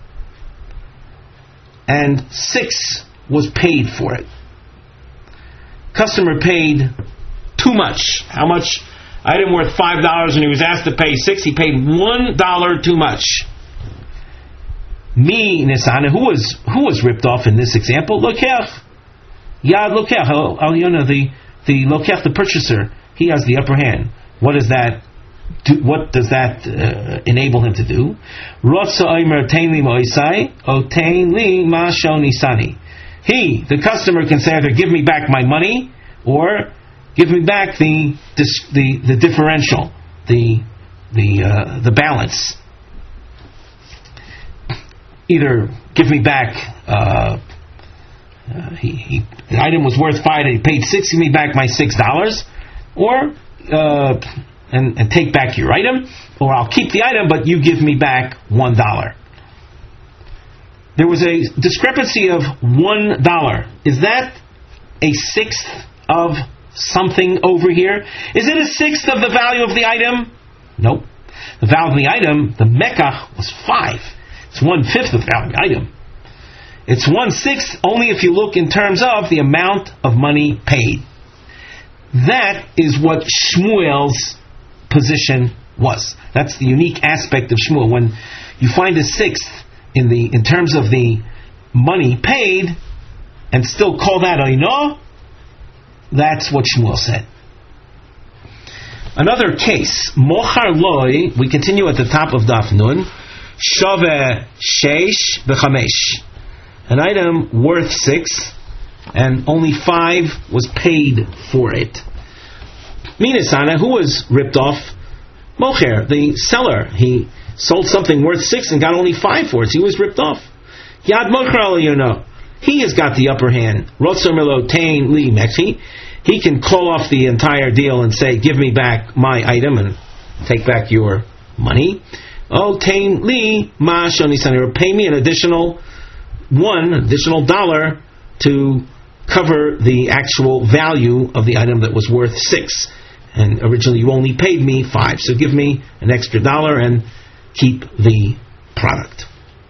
and six was paid for it. Customer paid too much. How much? Item worth five dollars, and he was asked to pay six. He paid one dollar too much. Mi Nisana, who was who was ripped off in this example? Lokech. Yad Lokech. Al Yona, the the Lokech, the purchaser, he has the upper hand. What does that do, what does that uh, enable him to do? Rotsa Omer Tain Li Moisai, O Tain Li Ma Shonisani. He, the customer, can say either give me back my money or give me back the the the differential, the the uh, the balance. Either give me back. Uh, uh, he, he the item was worth five, and he paid six. Give me back my six dollars, or uh, and and take back your item, or I'll keep the item, but you give me back one dollar. There was a discrepancy of one dollar. Is that a sixth of something over here? Is it a sixth of the value of the item? Nope. The value of the item, the mekach, was five. It's one-fifth of the value of the item. It's one-sixth only if you look in terms of the amount of money paid. That is what Shmuel's position was. That's the unique aspect of Shmuel. When you find a sixth in the in terms of the money paid and still call that oino, that's what Shmuel said. Another case, Mochar Loi, we continue at the top of Daf Nun, Shove Sheish B'Chamesh. An item worth six, and only five was paid for it. Minasana, who was ripped off? Mocher, the seller. He sold something worth six and got only five for it. So he was ripped off. Yad Mocher, you know. He has got the upper hand. Rotzer Melo Tain Li Mekhi. He can call off the entire deal and say, give me back my item and take back your money. Oh, Tain Li Ma Shonisan, or pay me an additional one, additional dollar to cover the actual value of the item that was worth six. And originally you only paid me five. So give me an extra dollar and keep the product.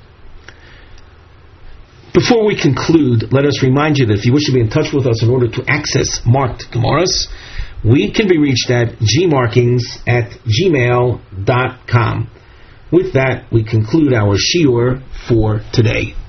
Before we conclude, let us remind you that if you wish to be in touch with us in order to access marked Gemaras, we can be reached at gmarkings at gmail dot com. With that, we conclude our shiur for today.